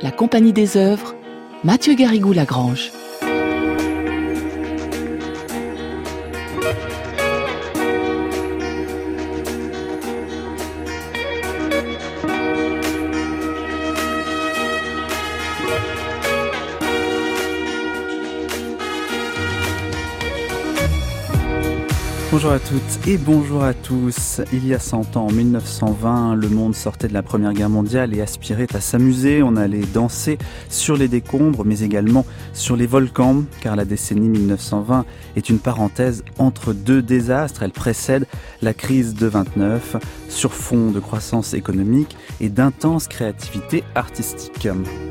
La Compagnie des œuvres, Mathieu Garrigou-Lagrange. Bonjour à toutes et bonjour à tous. Il y a 100 ans, en 1920, le monde sortait de la Première Guerre mondiale et aspirait à s'amuser. On allait danser sur les décombres, mais également sur les volcans, car la décennie 1920 est une parenthèse entre deux désastres. Elle précède la crise de 29, sur fond de croissance économique et d'intense créativité artistique.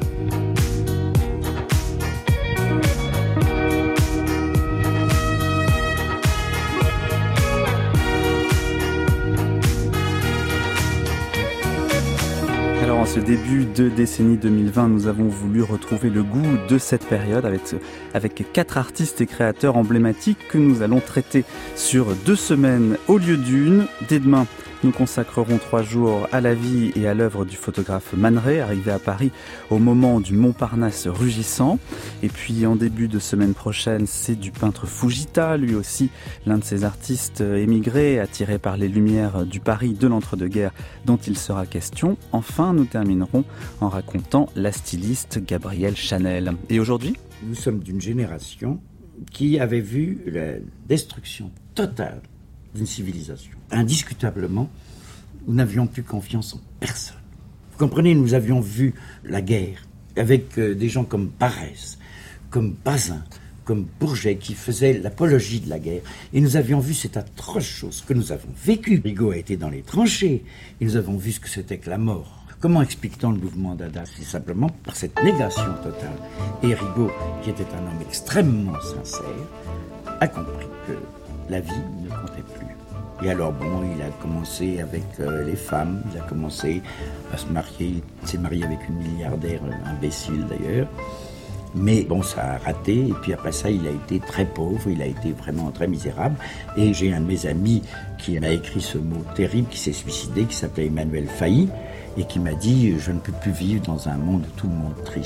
Alors en ce début de décennie 2020, nous avons voulu retrouver le goût de cette période avec 4 artistes et créateurs emblématiques que nous allons traiter sur 2 semaines au lieu d'une. Dès demain, nous consacrerons 3 jours à la vie et à l'œuvre du photographe Man Ray, arrivé à Paris au moment du Montparnasse rugissant. Et puis en début de semaine prochaine, c'est du peintre Fujita, lui aussi l'un de ces artistes émigrés, attirés par les lumières du Paris de l'entre-deux-guerres dont il sera question. Enfin, nous terminerons en racontant la styliste Gabrielle Chanel. Et aujourd'hui ? Nous sommes d'une génération qui avait vu la destruction totale d'une civilisation. Indiscutablement, nous n'avions plus confiance en personne. Vous comprenez, nous avions vu la guerre avec des gens comme Barès, comme Bazin, comme Bourget qui faisaient l'apologie de la guerre. Et nous avions vu cette atroce chose que nous avons vécue. Rigaud a été dans les tranchées et nous avons vu ce que c'était que la mort. Comment explique-t-on le mouvement Dada ? C'est simplement par cette négation totale. Et Rigaud, qui était un homme extrêmement sincère, a compris que la vie ne comptait plus. Et alors bon, il a commencé avec les femmes, il a commencé à se marier, il s'est marié avec une milliardaire imbécile d'ailleurs. Mais bon, ça a raté, et puis après ça, il a été très pauvre, il a été vraiment très misérable. Et j'ai un de mes amis qui m'a écrit ce mot terrible, qui s'est suicidé, qui s'appelait Emmanuel Failly, et qui m'a dit « Je ne peux plus vivre dans un monde où tout le monde triche ».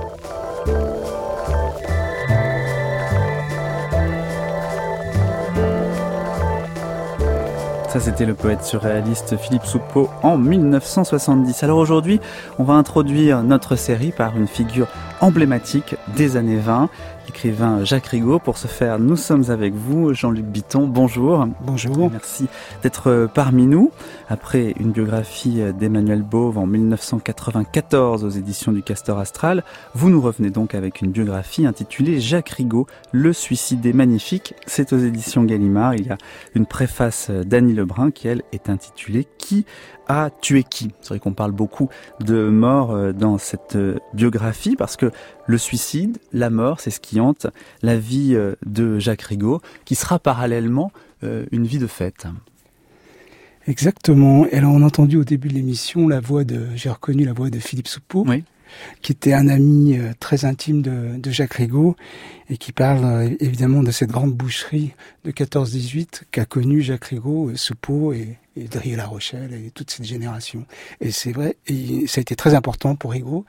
Ça, c'était le poète surréaliste Philippe Soupeau en 1970. Alors aujourd'hui, on va introduire notre série par une figure emblématique des années 20, l'écrivain Jacques Rigaud. Pour ce faire, nous sommes avec vous, Jean-Luc Bitton. Bonjour. Bonjour. Merci d'être parmi nous. Après une biographie d'Emmanuel Bauve en 1994 aux éditions du Castor Astral, vous nous revenez donc avec une biographie intitulée Jacques Rigaud, le suicidé magnifique. C'est aux éditions Gallimard. Il y a une préface d'Annie Lebrun qui, elle, est intitulée « Qui a tué qui ?» C'est vrai qu'on parle beaucoup de mort dans cette biographie parce que le suicide, la mort, c'est ce qui hante la vie de Jacques Rigaud, qui sera parallèlement une vie de fête. Exactement. Et alors on a entendu au début de l'émission j'ai reconnu la voix de Philippe Soupeau, oui, qui était un ami très intime de Jacques Rigaud et qui parle évidemment de cette grande boucherie de 14-18 qu'a connue Jacques Rigaud, Soupeau et Dry-La Rochelle et toute cette génération. Et c'est vrai, et ça a été très important pour Rigaud.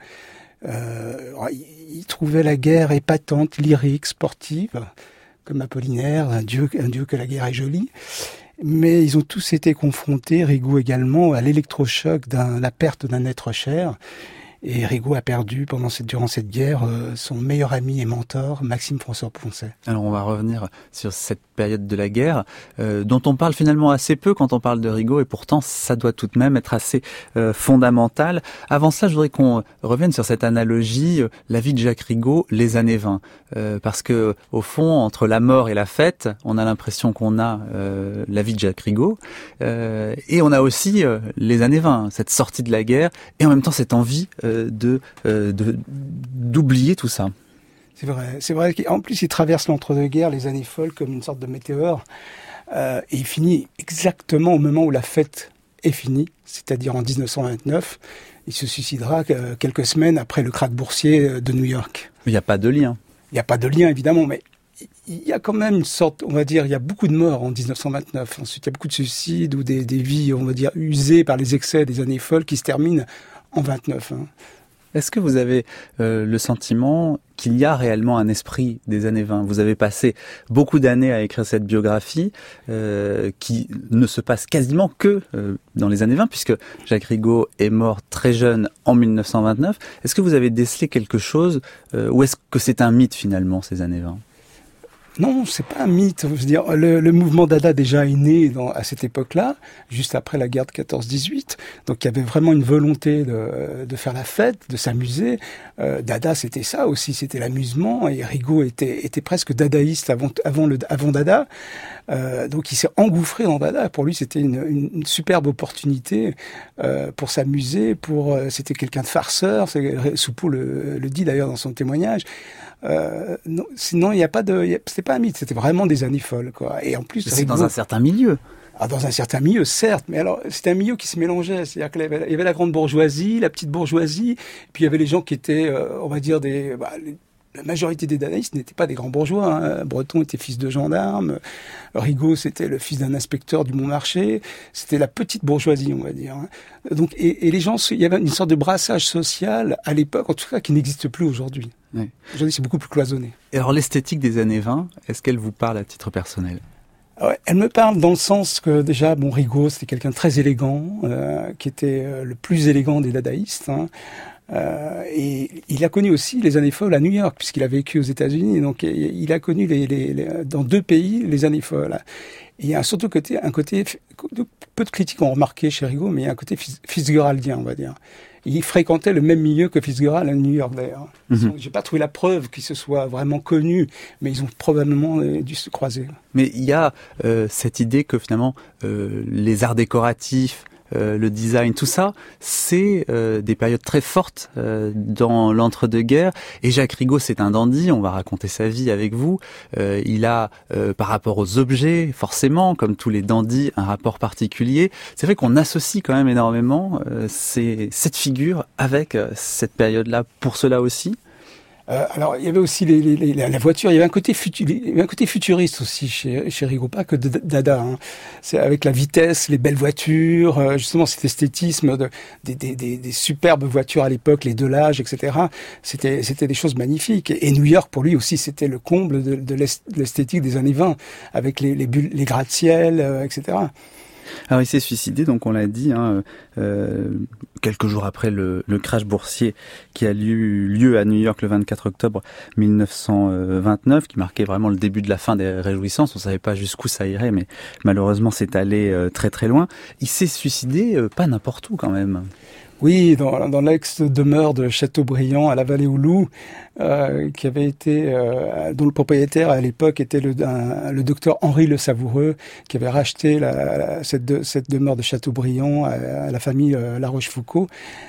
Il trouvait la guerre épatante, lyrique, sportive, comme Apollinaire, un dieu que la guerre est jolie. Mais ils ont tous été confrontés, Rigaud également, à l'électrochoc la perte d'un être cher. Et Rigaud a perdu durant cette guerre son meilleur ami et mentor, Maxime François Poncet. Alors on va revenir sur cette période de la guerre dont on parle finalement assez peu quand on parle de Rigaud, et pourtant ça doit tout de même être assez fondamental. Avant ça, je voudrais qu'on revienne sur cette analogie, la vie de Jacques Rigaud, les années 20. Parce que au fond, entre la mort et la fête, on a l'impression qu'on a la vie de Jacques Rigaud, et on a aussi les années 20, cette sortie de la guerre, et en même temps cette envie d'oublier tout ça. C'est vrai qu'en plus il traverse l'entre-deux-guerres, les années folles, comme une sorte de météore, et il finit exactement au moment où la fête est finie, c'est-à-dire en 1929. Il se suicidera quelques semaines après le krach boursier de New York. Il n'y a pas de lien. Il n'y a pas de lien, évidemment, mais il y a quand même une sorte, on va dire, il y a beaucoup de morts en 1929. Ensuite, il y a beaucoup de suicides ou des vies, on va dire, usées par les excès des années folles qui se terminent en 29. Est-ce que vous avez le sentiment qu'il y a réellement un esprit des années 20 ? Vous avez passé beaucoup d'années à écrire cette biographie qui ne se passe quasiment que dans les années 20, puisque Jacques Rigaud est mort très jeune en 1929. Est-ce que vous avez décelé quelque chose ou est-ce que c'est un mythe finalement, ces années 20 ? Non, c'est pas un mythe. Je veux dire, le mouvement Dada déjà est né à cette époque-là, juste après la guerre de 14-18. Donc il y avait vraiment une volonté de faire la fête, de s'amuser. Dada, c'était ça aussi, c'était l'amusement. Et Rigaud était presque dadaïste avant Dada. Donc il s'est engouffré dans Dada. Pour lui, c'était une superbe opportunité pour s'amuser. C'était quelqu'un de farceur. Soupeau le dit d'ailleurs dans son témoignage. Non, sinon, c'était pas un mythe, c'était vraiment des années folles, quoi. Et en plus, c'est dans un certain milieu. Dans un certain milieu, certes, mais alors c'était un milieu qui se mélangeait. C'est-à-dire qu'il y avait la grande bourgeoisie, la petite bourgeoisie, puis il y avait les gens qui étaient, on va dire, la majorité des dadaïstes n'étaient pas des grands bourgeois. Hein. Breton était fils de gendarme, Rigaud c'était le fils d'un inspecteur du Montmarché. C'était la petite bourgeoisie, on va dire. Hein. Donc, et les gens, il y avait une sorte de brassage social à l'époque, en tout cas, qui n'existe plus aujourd'hui. Oui. Aujourd'hui, c'est beaucoup plus cloisonné. Et alors, l'esthétique des années 20, est-ce qu'elle vous parle à titre personnel ? Ouais, elle me parle dans le sens que déjà, Rigaud, c'était quelqu'un de très élégant, qui était le plus élégant des dadaïstes. Hein. Et il a connu aussi les années folles à New York, puisqu'il a vécu aux États-Unis. Donc, il a connu dans 2 pays les années folles. Et il y a surtout un côté, peu de critiques ont remarqué chez Rigaud, mais il y a un côté fitzgeraldien, on va dire. Il fréquentait le même milieu que Fitzgerald à New York, d'ailleurs. J'ai pas trouvé la preuve qu'ils se soient vraiment connus, mais ils ont probablement dû se croiser. Mais il y a cette idée que finalement, les arts décoratifs, le design, tout ça, c'est des périodes très fortes dans l'entre-deux-guerres. Et Jacques Rigaud, c'est un dandy, on va raconter sa vie avec vous. Il a, par rapport aux objets, forcément, comme tous les dandys, un rapport particulier. C'est vrai qu'on associe quand même énormément cette figure avec cette période-là, pour cela aussi. Alors, il y avait aussi la voiture. Il y avait un côté futuriste aussi chez Rigaud, pas que Dada. Hein. C'est avec la vitesse, les belles voitures, justement cet esthétisme des superbes voitures à l'époque, les Delage, etc. C'était des choses magnifiques. Et New York, pour lui aussi, c'était le comble de l'esthétique des années 20, avec les gratte-ciel, etc. Alors il s'est suicidé, donc on l'a dit, hein, quelques jours après le crash boursier qui a eu lieu à New York le 24 octobre 1929, qui marquait vraiment le début de la fin des réjouissances. On savait pas jusqu'où ça irait, mais malheureusement c'est allé très très loin. Il s'est suicidé pas n'importe où quand même. Oui, dans l'ex-demeure de Châteaubriand à la Vallée-aux-Loups, qui avait été, dont le propriétaire à l'époque était le docteur Henri Le Savoureux, qui avait racheté cette demeure de Châteaubriand à la famille La Rochefoucauld,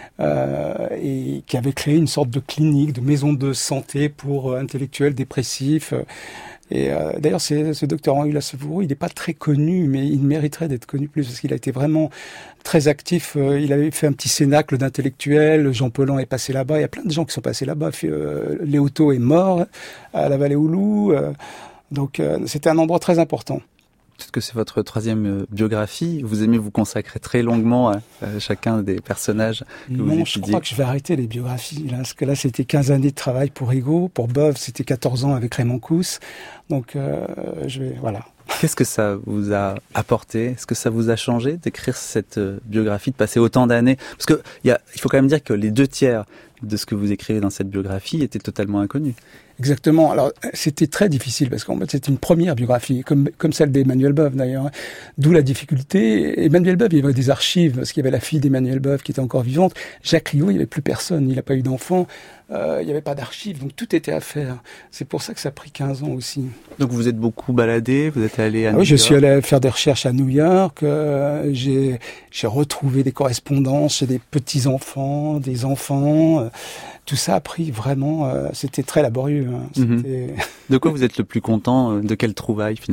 et qui avait créé une sorte de clinique, de maison de santé pour intellectuels dépressifs. Et d'ailleurs, ce docteur Henri Le Savoureux, il n'est pas très connu, mais il mériterait d'être connu plus, parce qu'il a été vraiment très actif. Il avait fait un petit cénacle d'intellectuels. Jean Paulhan est passé là-bas. Il y a plein de gens qui sont passés là-bas. Léoto est mort à la Vallée-aux-Loups. Donc, c'était un endroit très important. Peut-être que c'est votre 3e biographie. Vous aimez vous consacrer très longuement à chacun des personnages que vous étudiez. Non, je crois que je vais arrêter les biographies. Là, parce que là, c'était 15 années de travail pour Rigaud. Pour Bove, c'était 14 ans avec Raymond Cousse. Donc, voilà. Qu'est-ce que ça vous a apporté ? Est-ce que ça vous a changé d'écrire cette biographie, de passer autant d'années ? Parce que il faut quand même dire que les 2/3 de ce que vous écrivez dans cette biographie étaient totalement inconnus. Exactement. Alors, c'était très difficile parce qu'en fait, c'était une première biographie, comme celle d'Emmanuel Bove d'ailleurs. D'où la difficulté. Emmanuel Bove, il y avait des archives parce qu'il y avait la fille d'Emmanuel Bove qui était encore vivante. Jacques Rigaud, il n'y avait plus personne. Il n'a pas eu d'enfant. Il n'y avait pas d'archives. Donc, tout était à faire. C'est pour ça que ça a pris 15 ans aussi. Donc, vous êtes beaucoup baladé. Vous êtes allé à New York. Oui, je suis allé faire des recherches à New York. J'ai retrouvé des correspondances chez des petits-enfants, des enfants. Tout ça a pris vraiment... c'était très laborieux. Hein. De quoi vous êtes le plus content ? De quelle trouvaille, finalement ?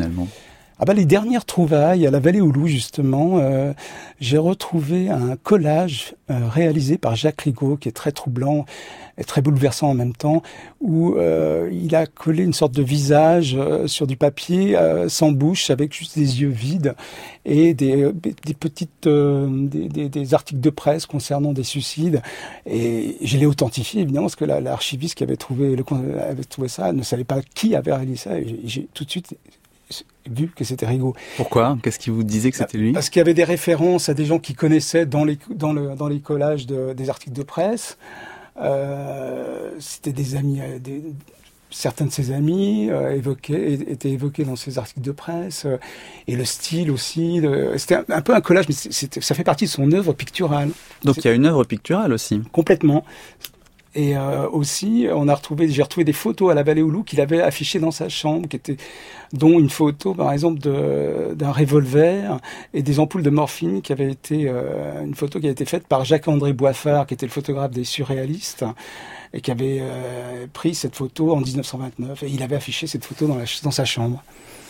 Les dernières trouvailles à la Vallée aux Loups, justement, j'ai retrouvé un collage réalisé par Jacques Rigaud, qui est très troublant et très bouleversant en même temps, où il a collé une sorte de visage sur du papier sans bouche, avec juste des yeux vides, et des petites des articles de presse concernant des suicides. Et je l'ai authentifié, évidemment, parce que l'archiviste qui avait trouvé ça ne savait pas qui avait réalisé ça, et j'ai tout de suite vu que c'était Rigaud. Pourquoi ? Qu'est-ce qui vous disait que c'était lui ? Parce qu'il y avait des références à des gens qui connaissaient dans les collages des articles de presse. C'était des amis, certains de ses amis étaient évoqués dans ces articles de presse, et le style aussi. C'était un peu un collage, mais ça fait partie de son œuvre picturale. Donc il y a une œuvre picturale aussi. Complètement. Et aussi, j'ai retrouvé des photos à la Vallée aux Loups qu'il avait affichées dans sa chambre, dont une photo, par exemple, d'un revolver et des ampoules de morphine, qui avait été une photo qui a été faite par Jacques-André Boiffard, qui était le photographe des surréalistes, et qui avait pris cette photo en 1929. Et il avait affiché cette photo dans sa chambre.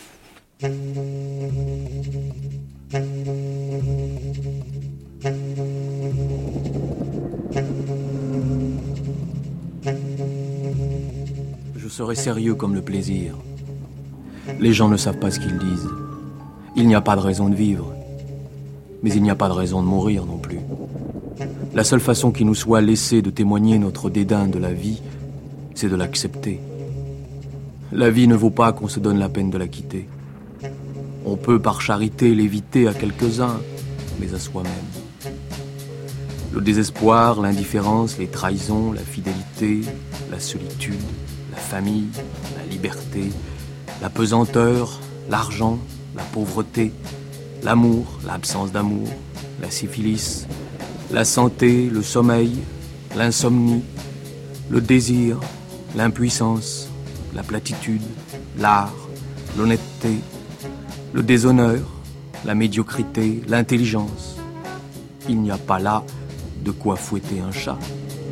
Je serai sérieux comme le plaisir. Les gens ne savent pas ce qu'ils disent. Il n'y a pas de raison de vivre. Mais il n'y a pas de raison de mourir non plus. La seule façon qui nous soit laissée de témoigner notre dédain de la vie, c'est de l'accepter. La vie ne vaut pas qu'on se donne la peine de la quitter. On peut par charité l'éviter à quelques-uns, mais à soi-même. Le désespoir, l'indifférence, les trahisons, la fidélité, la solitude, la famille, la liberté, la pesanteur, l'argent, la pauvreté, l'amour, l'absence d'amour, la syphilis, la santé, le sommeil, l'insomnie, le désir, l'impuissance, la platitude, l'art, l'honnêteté, le déshonneur, la médiocrité, l'intelligence. Il n'y a pas là de quoi fouetter un chat.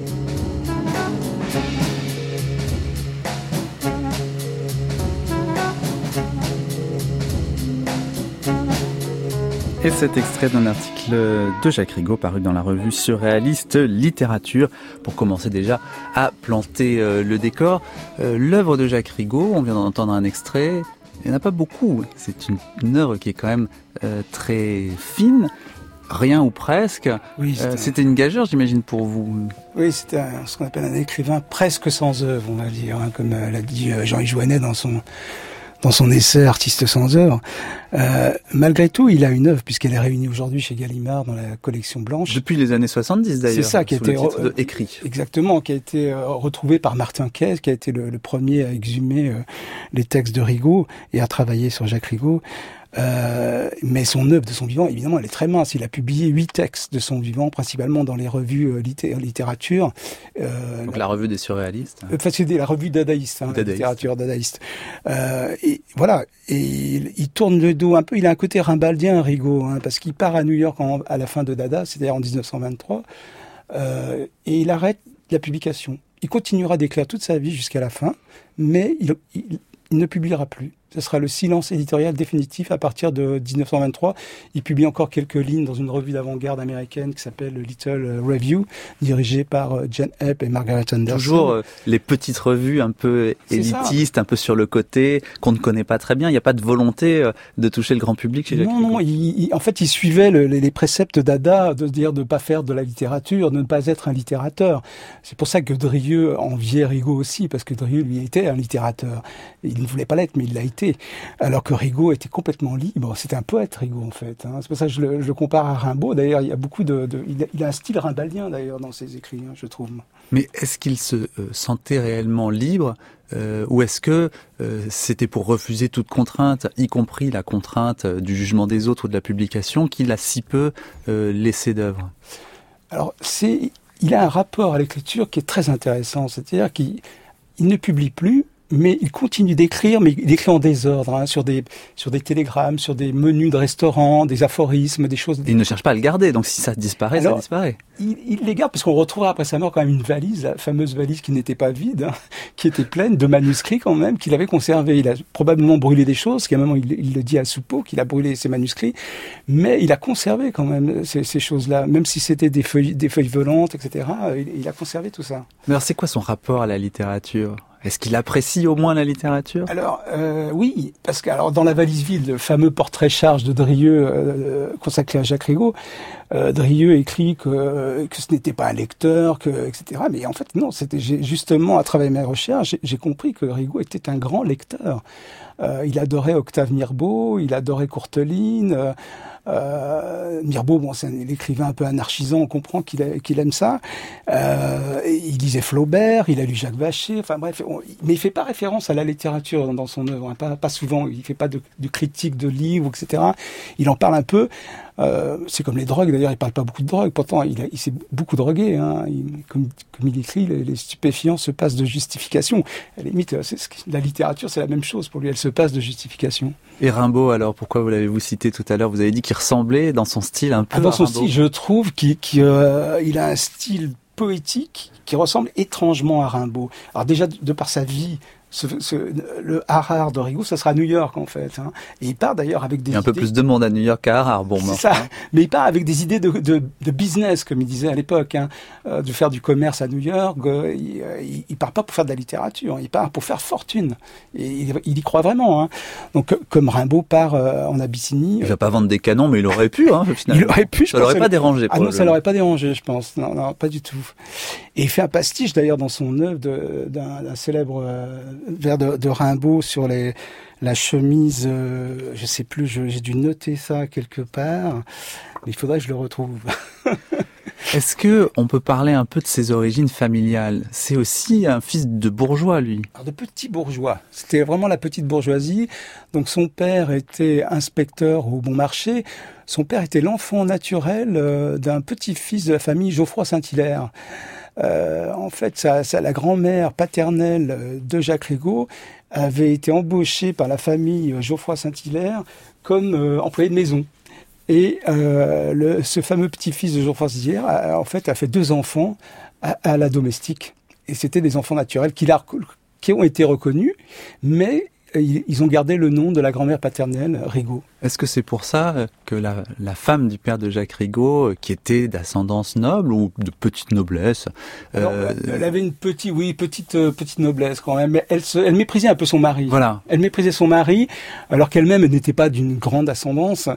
Et cet extrait d'un article de Jacques Rigaud paru dans la revue Surréaliste Littérature, pour commencer déjà à planter le décor. L'œuvre de Jacques Rigaud, on vient d'en entendre un extrait, il n'y en a pas beaucoup. C'est une œuvre qui est quand même très fine. Rien ou presque. Oui, c'était une gageure, j'imagine, pour vous. Oui, c'était ce qu'on appelle un écrivain presque sans œuvre, on va dire, hein, comme l'a dit Jean-Yves Jouanet dans son essai Artiste sans œuvre. Malgré tout, il a une œuvre, puisqu'elle est réunie aujourd'hui chez Gallimard dans la collection blanche. Depuis les années 70 d'ailleurs. C'est ça qui a été écrit. Exactement, qui a été retrouvé par Martin Kess, qui a été le premier à exhumer les textes de Rigaud et à travailler sur Jacques Rigaud. Mais son œuvre de son vivant, évidemment, elle est très mince. Il a publié 8 textes de son vivant, principalement dans les revues littérature. Donc la revue des surréalistes. Enfin, c'est la revue dadaïste, hein, littérature dadaïste. Et voilà. Et il tourne le dos un peu. Il a un côté rimbaldien, Rigaud, hein, parce qu'il part à New York à la fin de Dada, c'est-à-dire en 1923, et il arrête la publication. Il continuera d'écrire toute sa vie jusqu'à la fin, mais il ne publiera plus. Ce sera le silence éditorial définitif à partir de 1923. Il publie encore quelques lignes dans une revue d'avant-garde américaine qui s'appelle Little Review, dirigée par Jane Epp et Margaret Anderson. Toujours les petites revues un peu élitistes, un peu sur le côté, qu'on ne connaît pas très bien. Il n'y a pas de volonté de toucher le grand public chez Jacques Rigaud. Non, en fait, il suivait les préceptes Dada, de dire de ne pas faire de la littérature, de ne pas être un littérateur. C'est pour ça que Drieux enviait Rigaud aussi, parce que Drieux, lui, était un littérateur. Il ne voulait pas l'être, mais il l'a été. Alors que Rigaud était complètement libre. C'était un poète, Rigaud, en fait. Hein. C'est pour ça que je le compare à Rimbaud. D'ailleurs, il y a beaucoup il a un style rimbaldien, d'ailleurs, dans ses écrits, hein, je trouve. Mais est-ce qu'il se sentait réellement libre ou est-ce que c'était pour refuser toute contrainte, y compris la contrainte du jugement des autres ou de la publication, qu'il a si peu laissé d'œuvre ? Alors, il a un rapport à l'écriture qui est très intéressant. C'est-à-dire qu'il ne publie plus, mais il continue d'écrire, mais il écrit en désordre, sur des télégrammes, sur des menus de restaurants, des aphorismes, des choses. Il ne cherche pas à le garder, donc si ça disparaît, ça disparaît. Il les garde parce qu'on retrouvera après sa mort quand même une valise, la fameuse valise qui n'était pas vide, qui était pleine de manuscrits quand même, qu'il avait conservés. Il a probablement brûlé des choses, qu'à un moment il le dit à Soupeau, qu'il a brûlé ses manuscrits, mais il a conservé quand même ces choses-là, même si c'était des feuilles volantes, etc. Il a conservé tout ça. Mais alors c'est quoi son rapport à la littérature ? Est-ce qu'il apprécie au moins la littérature ? Alors oui, parce que dans La valise vide, le fameux portrait charge de Drieux consacré à Jacques Rigaud, Drieux écrit que ce n'était pas un lecteur, etc. Mais en fait non, c'était justement à travers mes recherches, j'ai compris que Rigaud était un grand lecteur. Il adorait Octave Mirbeau, il adorait Courteline. Mirbeau, bon, c'est l'écrivain un peu anarchisant, on comprend qu'il aime ça. Il lisait Flaubert, il a lu Jacques Vacher, enfin bref, mais il fait pas référence à la littérature dans son œuvre, hein, pas souvent. Il fait pas de critique de livres, etc. Il en parle un peu. C'est comme les drogues, d'ailleurs, il parle pas beaucoup de drogue. Pourtant, il s'est beaucoup drogué. Hein. Comme il écrit, les stupéfiants se passent de justification. À la limite, la littérature, c'est la même chose pour lui. Elle se passe de justification. Et Rimbaud, alors, pourquoi vous l'avez-vous cité tout à l'heure ? Vous avez dit qu'il ressemblait dans son style un peu à dans son Rimbaud. Style, je trouve qu'il a un style poétique qui ressemble étrangement à Rimbaud. Alors déjà, de par sa vie, le Harare de Rigaud, ça sera à New York en fait. Hein. Et il part d'ailleurs avec des idées... Il y a un peu plus de monde à New York qu'à Harare. Bon, c'est ça. Mais il part avec des idées de business, comme il disait à l'époque, hein, de faire du commerce à New York. Il part pas pour faire de la littérature, il part pour faire fortune. Et il y croit vraiment. Hein. Donc comme Rimbaud part en Abyssinie... Il va pas vendre des canons, mais il aurait pu, hein, finalement. Il aurait pu, ça l'aurait pas dérangé. Ah non, ça l'aurait pas dérangé, je pense. Non, pas du tout. Et il fait un pastiche d'ailleurs dans son œuvre d'un célèbre vers de Rimbaud sur la chemise, je sais plus, j'ai dû noter ça quelque part, mais il faudrait que je le retrouve. Est-ce que on peut parler un peu de ses origines familiales ? C'est aussi un fils de bourgeois, lui. Alors de petit bourgeois. C'était vraiment la petite bourgeoisie. Donc son père était inspecteur au Bon Marché. Son père était l'enfant naturel d'un petit-fils de la famille Geoffroy Saint-Hilaire. En fait, la grand-mère paternelle de Jacques Rigaud avait été embauchée par la famille Geoffroy Saint-Hilaire comme employé de maison. Et ce fameux petit-fils de Geoffroy Saint-Hilaire, en fait, a fait 2 enfants à la domestique. Et c'était des enfants naturels qui ont été reconnus, mais ils ont gardé le nom de la grand-mère paternelle, Rigaud. Est-ce que c'est pour ça que la femme du père de Jacques Rigaud, qui était d'ascendance noble ou de petite noblesse, alors, elle avait une petite noblesse quand même, mais elle méprisait un peu son mari. Voilà. Elle méprisait son mari, alors qu'elle-même n'était pas d'une grande ascendance.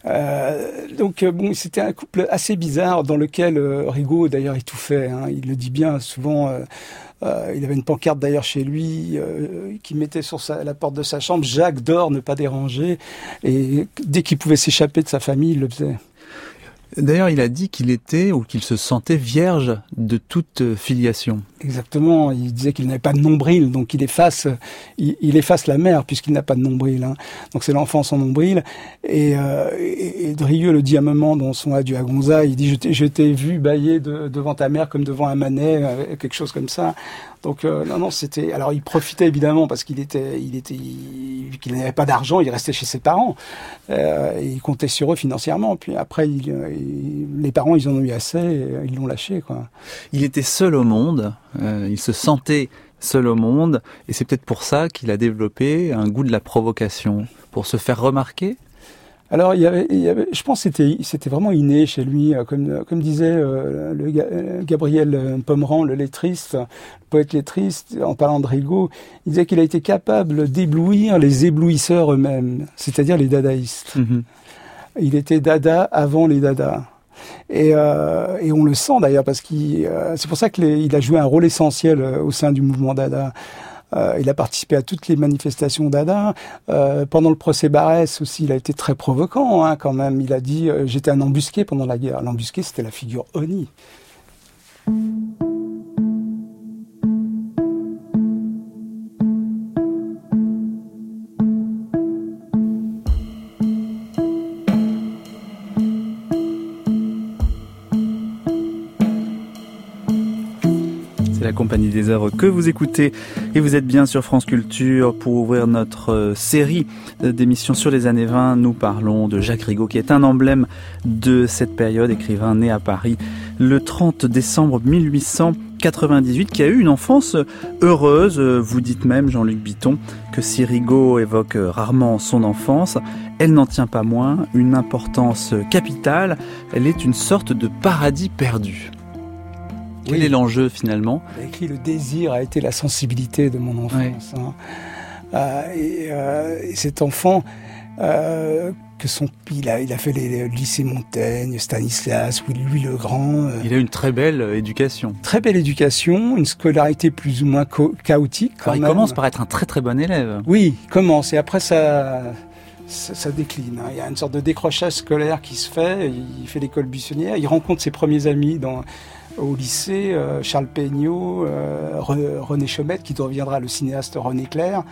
Donc bon, c'était un couple assez bizarre dans lequel Rigaud d'ailleurs étouffait. Hein, il le dit bien souvent. Il avait une pancarte d'ailleurs chez lui qui mettait sur la porte de sa chambre « Jacques dort, ne pas déranger ». Et dès qu'il pouvait s'échapper de sa famille, il le faisait. D'ailleurs, il a dit qu'il était ou qu'il se sentait vierge de toute filiation. Exactement. Il disait qu'il n'avait pas de nombril, donc il efface la mère puisqu'il n'a pas de nombril. Hein. Donc c'est l'enfant sans nombril. Et Drieux le dit à un moment dans son adieu à Gonzague. Il dit je t'ai vu bâiller devant ta mère comme devant un manet, quelque chose comme ça. Donc non, c'était. Alors il profitait évidemment parce vu qu'il n'avait pas d'argent, il restait chez ses parents. Il comptait sur eux financièrement. Puis après, les parents, ils en ont eu assez, et ils l'ont lâché, quoi. Il était seul au monde. Il se sentait seul au monde, et c'est peut-être pour ça qu'il a développé un goût de la provocation, pour se faire remarquer. Alors, il y avait, je pense que c'était vraiment inné chez lui, comme disait Gabriel Pomeran, le lettriste, le poète lettriste, en parlant de Rigaud, il disait qu'il a été capable d'éblouir les éblouisseurs eux-mêmes, c'est-à-dire les dadaïstes. Mm-hmm. Il était dada avant les dadas. Et on le sent d'ailleurs parce c'est pour ça qu'il a joué un rôle essentiel au sein du mouvement Dada. Il a participé à toutes les manifestations Dada. Pendant le procès Barès aussi, il a été très provoquant, hein, quand même. Il a dit j'étais un embusqué pendant la guerre. L'embusqué, c'était la figure Oni. la Compagnie des œuvres que vous écoutez et vous êtes bien sur France Culture. Pour ouvrir notre série d'émissions sur les années 20, nous parlons de Jacques Rigaud qui est un emblème de cette période, écrivain né à Paris le 30 décembre 1898, qui a eu une enfance heureuse. Vous dites même, Jean-Luc Bitton, que si Rigaud évoque rarement son enfance, elle n'en tient pas moins une importance capitale. Elle est une sorte de paradis perdu. Quel est l'enjeu finalement ? Il a écrit « Le désir a été la sensibilité de mon enfance ». Et cet enfant... il a fait les lycées Montaigne, Stanislas, Louis le Grand. Il a une très belle éducation. Très belle éducation, une scolarité plus ou moins chaotique. Alors il commence par être un très très bon élève. Oui, il commence, et après ça décline. Il y a une sorte de décrochage scolaire qui se fait. Il fait l'école buissonnière, il rencontre ses premiers amis au lycée, Charles Peignot, René Chaumette, qui deviendra le cinéaste René Clair.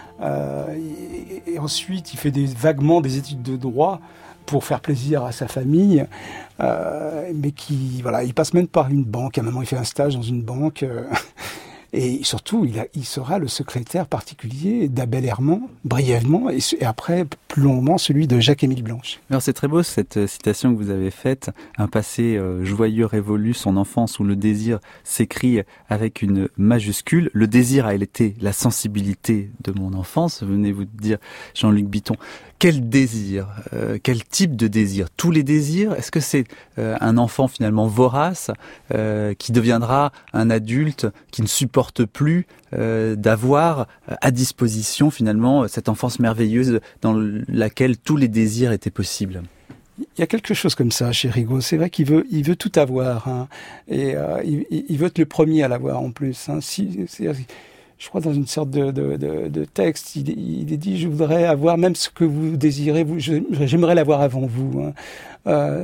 Et ensuite, il fait vaguement des études de droit pour faire plaisir à sa famille, mais il passe même par une banque. À un moment, il fait un stage dans une banque, et surtout, il sera le secrétaire particulier d'Abel Herman, brièvement, et après, plus longuement, celui de Jacques-Émile Blanche. Alors, c'est très beau, cette citation que vous avez faite. Un passé joyeux révolu, son enfance où le désir s'écrit avec une majuscule. Le désir a été la sensibilité de mon enfance, venez-vous de dire, Jean-Luc Bitton. Quel désir ? Quel type de désir ? Tous les désirs ? Est-ce que c'est un enfant finalement vorace qui deviendra un adulte qui ne supporte plus d'avoir à disposition finalement cette enfance merveilleuse dans laquelle tous les désirs étaient possibles ? Il y a quelque chose comme ça chez Rigaud. C'est vrai qu'il veut tout avoir, hein, et il veut être le premier à l'avoir en plus. Hein. Je crois dans une sorte de texte, il est dit « Je voudrais avoir même ce que vous désirez, j'aimerais l'avoir avant vous. Hein. »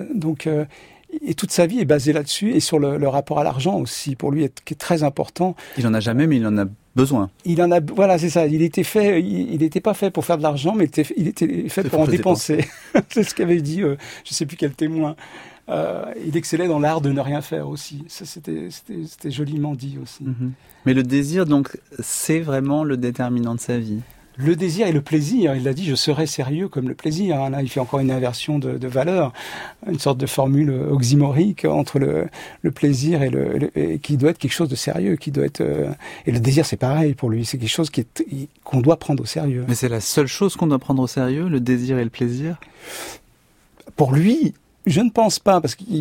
Et toute sa vie est basée là-dessus, et sur le rapport à l'argent aussi, pour lui, qui est très important. Il en a jamais, mais il en a besoin. Voilà, c'est ça. Il n'était pas fait pour faire de l'argent, mais il était fait pour en dépenser. C'est ce qu'avait dit, je sais plus quel témoin. Il excellait dans l'art de ne rien faire aussi. Ça, c'était joliment dit aussi. Mm-hmm. Mais le désir, donc, c'est vraiment le déterminant de sa vie. Le désir et le plaisir, il a dit « je serai sérieux comme le plaisir ». Là, il fait encore une inversion de valeur, une sorte de formule oxymorique entre le plaisir et qui doit être quelque chose de sérieux, qui doit être... Et le désir, c'est pareil pour lui, c'est quelque chose qu'on doit prendre au sérieux. Mais c'est la seule chose qu'on doit prendre au sérieux, le désir et le plaisir ? Pour lui, je ne pense pas, parce que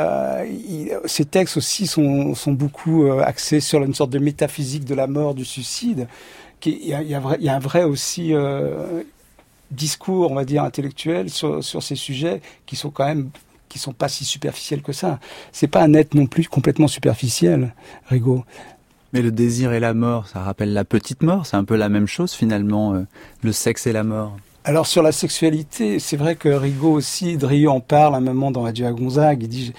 ses textes aussi sont beaucoup axés sur une sorte de métaphysique de la mort, du suicide. Il y a un vrai aussi discours, on va dire, intellectuel sur ces sujets qui sont pas si superficiels que ça. C'est pas un être non plus complètement superficiel, Rigaud. Mais le désir et la mort, ça rappelle la petite mort, c'est un peu la même chose finalement, le sexe et la mort. Alors sur la sexualité, c'est vrai que Rigaud aussi, Drieux en parle un moment dans Adieu à Gonzague, il dit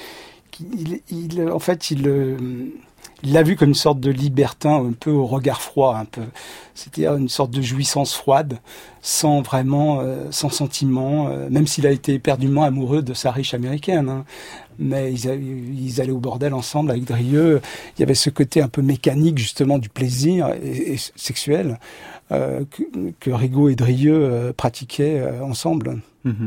il l'a vu comme une sorte de libertin, un peu au regard froid, un peu. C'est-à-dire une sorte de jouissance froide, sans sentiment, même s'il a été éperdument amoureux de sa riche américaine. Hein. Mais ils allaient au bordel ensemble avec Drieux. Il y avait ce côté un peu mécanique, justement, du plaisir et sexuel que Rigaud et Drieux pratiquaient ensemble. Mm-hmm.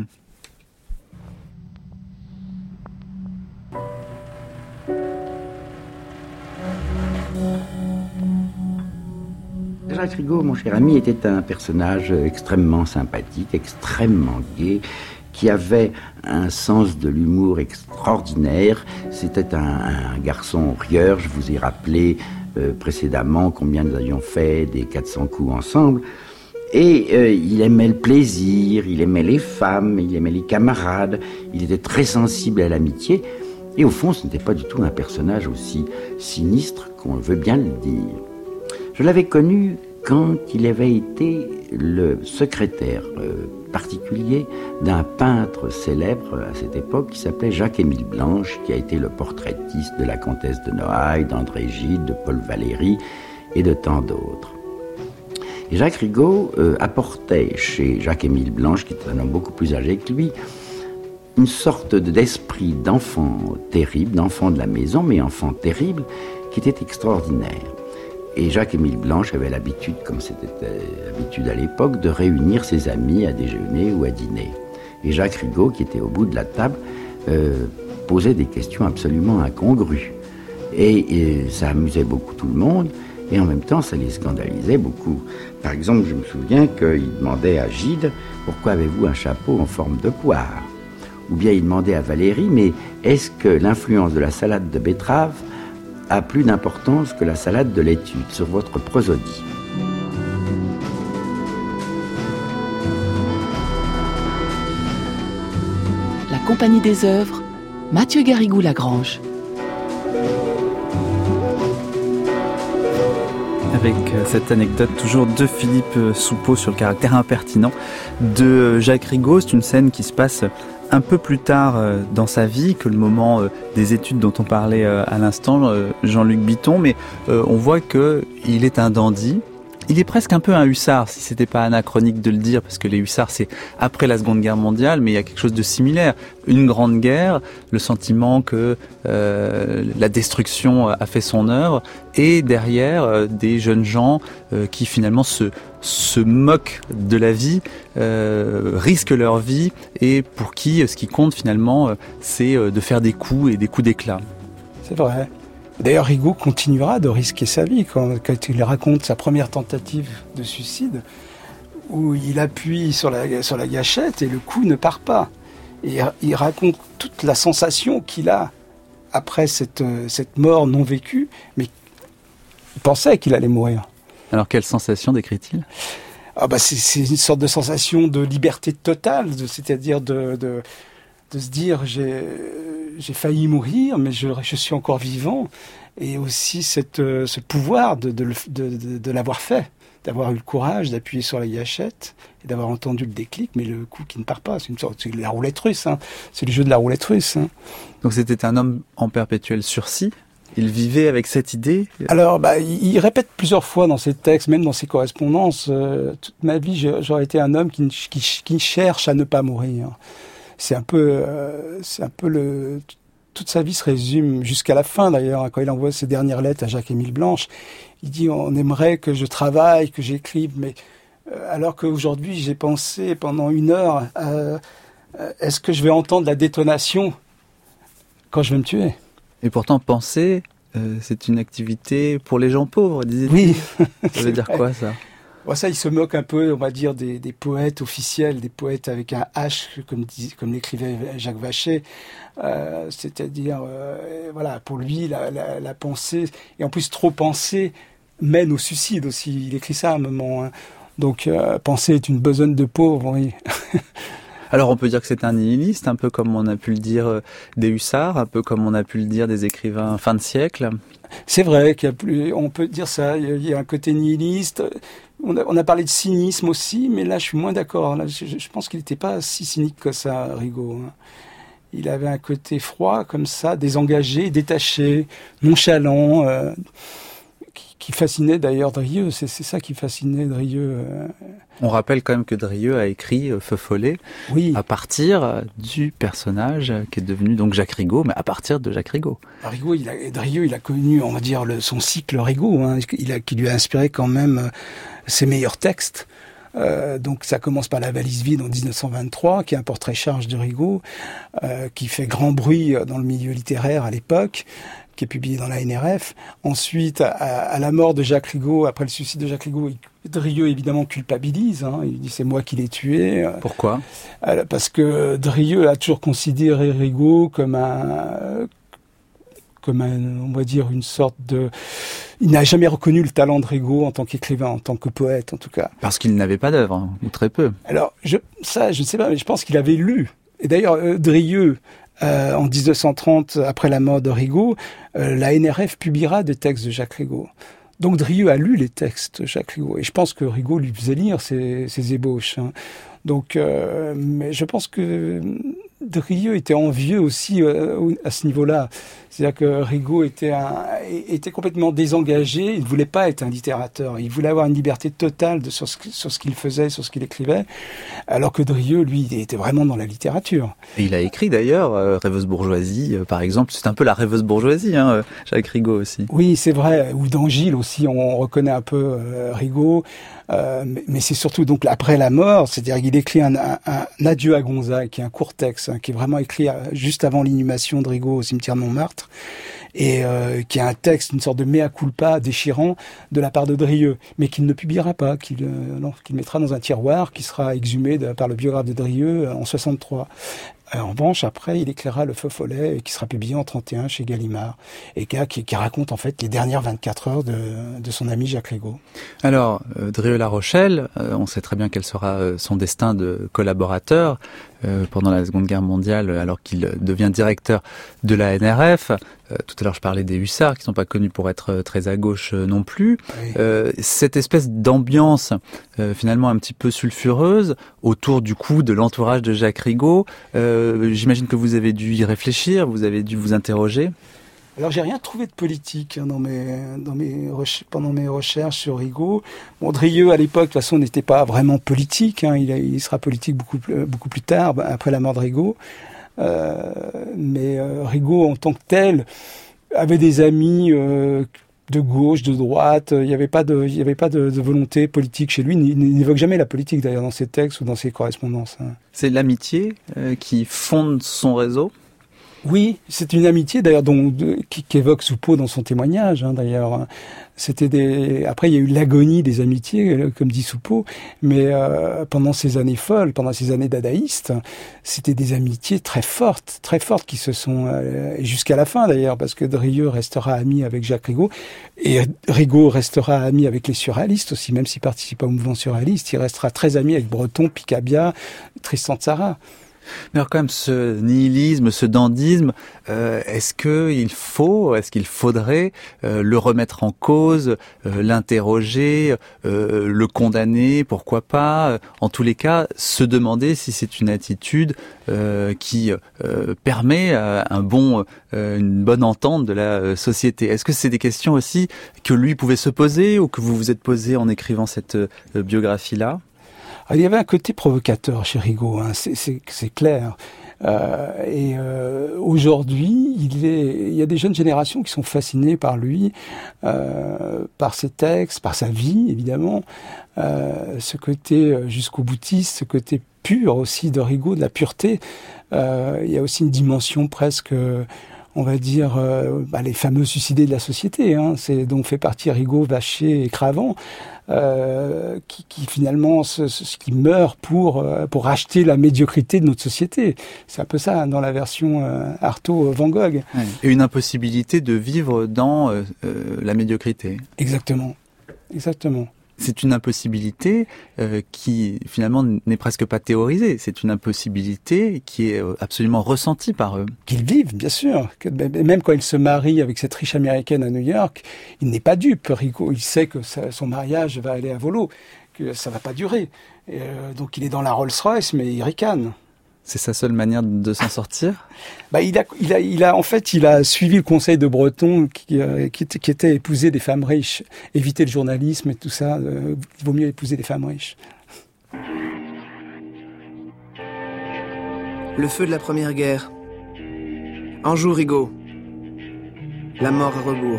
Jacques Rigaud, mon cher ami, était un personnage extrêmement sympathique, extrêmement gai, qui avait un sens de l'humour extraordinaire. C'était un garçon rieur. Je vous ai rappelé précédemment combien nous avions fait des 400 coups ensemble. Et il aimait le plaisir, il aimait les femmes, il aimait les camarades. Il était très sensible à l'amitié. Et au fond, ce n'était pas du tout un personnage aussi sinistre qu'on veut bien le dire. Je l'avais connu quand il avait été le secrétaire particulier d'un peintre célèbre à cette époque qui s'appelait Jacques-Émile Blanche, qui a été le portraitiste de la comtesse de Noailles, d'André Gide, de Paul Valéry et de tant d'autres. Et Jacques Rigaud apportait chez Jacques-Émile Blanche, qui était un homme beaucoup plus âgé que lui, une sorte d'esprit d'enfant terrible, d'enfant de la maison, mais enfant terrible, qui était extraordinaire. Et Jacques-Émile Blanche avait l'habitude, comme c'était l'habitude à l'époque, de réunir ses amis à déjeuner ou à dîner. Et Jacques Rigaud, qui était au bout de la table, posait des questions absolument incongrues. Et ça amusait beaucoup tout le monde, et en même temps, ça les scandalisait beaucoup. Par exemple, je me souviens qu'il demandait à Gide « Pourquoi avez-vous un chapeau en forme de poire ?» Ou bien il demandait à Valérie « Mais est-ce que l'influence de la salade de betterave a plus d'importance que la salade de laitue sur votre prosodie ?» La Compagnie des œuvres, Mathieu Garrigou-Lagrange. Avec cette anecdote toujours de Philippe Soupeau sur le caractère impertinent de Jacques Rigaud. C'est une scène qui se passe un peu plus tard dans sa vie que le moment des études dont on parlait à l'instant, Jean-Luc Bitton, mais on voit qu'il est un dandy. Il est presque un peu un hussard, si c'était pas anachronique de le dire, parce que les hussards, c'est après la Seconde Guerre mondiale, mais il y a quelque chose de similaire. Une grande guerre, le sentiment que la destruction a fait son œuvre, et derrière, des jeunes gens qui finalement se moquent de la vie, risquent leur vie, et pour qui ce qui compte finalement, c'est de faire des coups et des coups d'éclat. C'est vrai. D'ailleurs, Rigaud continuera de risquer sa vie quand il raconte sa première tentative de suicide, où il appuie sur la gâchette et le coup ne part pas. Et il raconte toute la sensation qu'il a après cette mort non vécue, mais il pensait qu'il allait mourir. Alors, quelle sensation décrit-il ? C'est une sorte de sensation de liberté totale, c'est-à-dire de se dire j'ai failli mourir, mais je suis encore vivant, et aussi ce pouvoir de l'avoir fait, d'avoir eu le courage d'appuyer sur la gâchette et d'avoir entendu le déclic, mais le coup qui ne part pas, c'est la roulette russe, hein. C'est le jeu de la roulette russe. Hein. Donc c'était un homme en perpétuel sursis. Il vivait avec cette idée. Alors, il répète plusieurs fois dans ses textes, même dans ses correspondances, toute ma vie, j'aurais été un homme qui cherche à ne pas mourir. C'est un peu toute sa vie se résume jusqu'à la fin d'ailleurs, quand il envoie ses dernières lettres à Jacques-Émile Blanche. Il dit on aimerait que je travaille, que j'écrive, mais alors qu'aujourd'hui j'ai pensé pendant 1 heure, est-ce que je vais entendre la détonation quand je vais me tuer ? Et pourtant penser, c'est une activité pour les gens pauvres, disait-il. Oui. Ça veut dire quoi ça ? Ça, il se moque un peu, on va dire, des poètes officiels, des poètes avec un H, comme l'écrivait Jacques Vacher. C'est-à-dire, pour lui, la pensée, et en plus trop penser, mène au suicide aussi. Il écrit ça à un moment. Hein. Donc, penser est une besogne de pauvre, oui. Alors on peut dire que c'est un nihiliste, un peu comme on a pu le dire des hussards, un peu comme on a pu le dire des écrivains fin de siècle. C'est vrai on peut dire ça, il y a un côté nihiliste. On a parlé de cynisme aussi, mais là je suis moins d'accord. Là, je pense qu'il n'était pas si cynique que ça, Rigaud. Il avait un côté froid comme ça, désengagé, détaché, nonchalant, qui fascinait d'ailleurs Drieux. C'est ça qui fascinait Drieux. On rappelle quand même que Drieux a écrit Feu Follet à partir du personnage qui est devenu donc Jacques Rigaud, mais à partir de Jacques Rigaud. Drieux, il a connu, on va dire, son cycle Rigaud, hein, qui lui a inspiré quand même ses meilleurs textes. Donc ça commence par La valise vide en 1923, qui est un portrait-charge de Rigaud, qui fait grand bruit dans le milieu littéraire à l'époque, qui est publié dans la NRF. Ensuite, à la mort de Jacques Rigaud, après le suicide de Jacques Rigaud, Drieux évidemment culpabilise. Hein, il dit c'est moi qui l'ai tué. Pourquoi ? Parce que Drieux a toujours considéré Rigaud comme on va dire, une sorte de... Il n'a jamais reconnu le talent de Rigaud en tant qu'écrivain, en tant que poète, en tout cas. Parce qu'il n'avait pas d'œuvre, hein, ou très peu. Alors, je ne sais pas, mais je pense qu'il avait lu. Et d'ailleurs, Drieux, en 1930, après la mort de Rigaud, la NRF publiera des textes de Jacques Rigaud. Donc Drieux a lu les textes de Jacques Rigaud. Et je pense que Rigaud lui faisait lire ses ébauches. Hein. Donc, mais je pense que Drieux était envieux aussi à ce niveau-là. C'est-à-dire que Rigaud était complètement désengagé. Il ne voulait pas être un littérateur. Il voulait avoir une liberté totale sur ce qu'il faisait, sur ce qu'il écrivait. Alors que Drieux, lui, il était vraiment dans la littérature. Et il a écrit d'ailleurs Rêveuse bourgeoisie, par exemple. C'est un peu la rêveuse bourgeoisie, Jacques Rigaud aussi. Oui, c'est vrai. Ou dans Gilles aussi, on reconnaît un peu Rigaud. Mais c'est surtout donc après la mort, c'est-à-dire qu'il écrit un adieu à Gonzague, qui est un court texte, qui est vraiment écrit juste avant l'inhumation de Rigaud au cimetière Montmartre, et qui est un texte, une sorte de mea culpa déchirant de la part de Drieux, mais qu'il ne publiera pas, qu'il mettra dans un tiroir, qui sera exhumé par le biographe de Drieux en 63. En revanche, après, il écrira Le Feu Follet, qui sera publié en 31 chez Gallimard, et qui raconte en fait les dernières 24 heures de son ami Jacques Rigaud. Alors, Drieux-La Rochelle, on sait très bien quel sera son destin de collaborateur pendant la Seconde Guerre mondiale, alors qu'il devient directeur de la NRF. Tout à l'heure, je parlais des hussards, qui ne sont pas connus pour être très à gauche non plus. Oui. Cette espèce d'ambiance, finalement un petit peu sulfureuse, autour du coup de l'entourage de Jacques Rigaud, j'imagine que vous avez dû y réfléchir, vous avez dû vous interroger. Alors j'ai rien trouvé de politique pendant mes recherches sur Rigaud. Bon, Drieux à l'époque de toute façon n'était pas vraiment politique. Il sera politique beaucoup plus tard, après la mort de Rigaud. Mais Rigaud en tant que tel avait des amis de gauche, de droite. Il n'y avait pas de volonté politique chez lui. Il n'évoque jamais la politique d'ailleurs dans ses textes ou dans ses correspondances. C'est l'amitié qui fonde son réseau. Oui, c'est une amitié d'ailleurs qu'évoque Soupeau dans son témoignage. D'ailleurs, après il y a eu l'agonie des amitiés, comme dit Soupeau, mais pendant ces années folles, pendant ces années dadaïstes, c'était des amitiés très fortes qui se sont jusqu'à la fin d'ailleurs, parce que Drieux restera ami avec Jacques Rigaud et Rigaud restera ami avec les surréalistes aussi, même s'il participe au mouvement surréaliste, il restera très ami avec Breton, Picabia, Tristan Tzara. Mais alors quand même, ce nihilisme, ce dandisme, est-ce qu'il faudrait le remettre en cause, l'interroger, le condamner, pourquoi pas, en tous les cas, se demander si c'est une attitude qui permet une bonne entente de la société. Est-ce que c'est des questions aussi que lui pouvait se poser ou que vous vous êtes posé en écrivant cette biographie-là ? Il y avait un côté provocateur chez Rigaud, c'est clair. Aujourd'hui, il y a des jeunes générations qui sont fascinées par lui, par ses textes, par sa vie, évidemment. Ce côté jusqu'au boutiste, ce côté pur aussi de Rigaud, de la pureté. Il y a aussi une dimension presque... on va dire, les fameux suicidés de la société, c'est dont fait partie Rigaud, Vacher et Cravant, qui finalement qui meurent pour racheter la médiocrité de notre société. C'est un peu ça dans la version Artaud-Van Gogh. Et une impossibilité de vivre dans la médiocrité. Exactement. C'est une impossibilité qui finalement n'est presque pas théorisée. C'est une impossibilité qui est absolument ressentie par eux. Qu'ils vivent, bien sûr. Même quand il se marie avec cette riche américaine à New York, il n'est pas dupe, Rigaud. Il sait que son mariage va aller à volo, que ça va pas durer. Donc il est dans la Rolls-Royce, mais il ricane. C'est sa seule manière de s'en sortir ? Il a suivi le conseil de Breton qui était épouser des femmes riches, éviter le journalisme et tout ça. Il vaut mieux épouser des femmes riches. Le feu de la Première Guerre. Anjou Rigaud. La mort à rebours.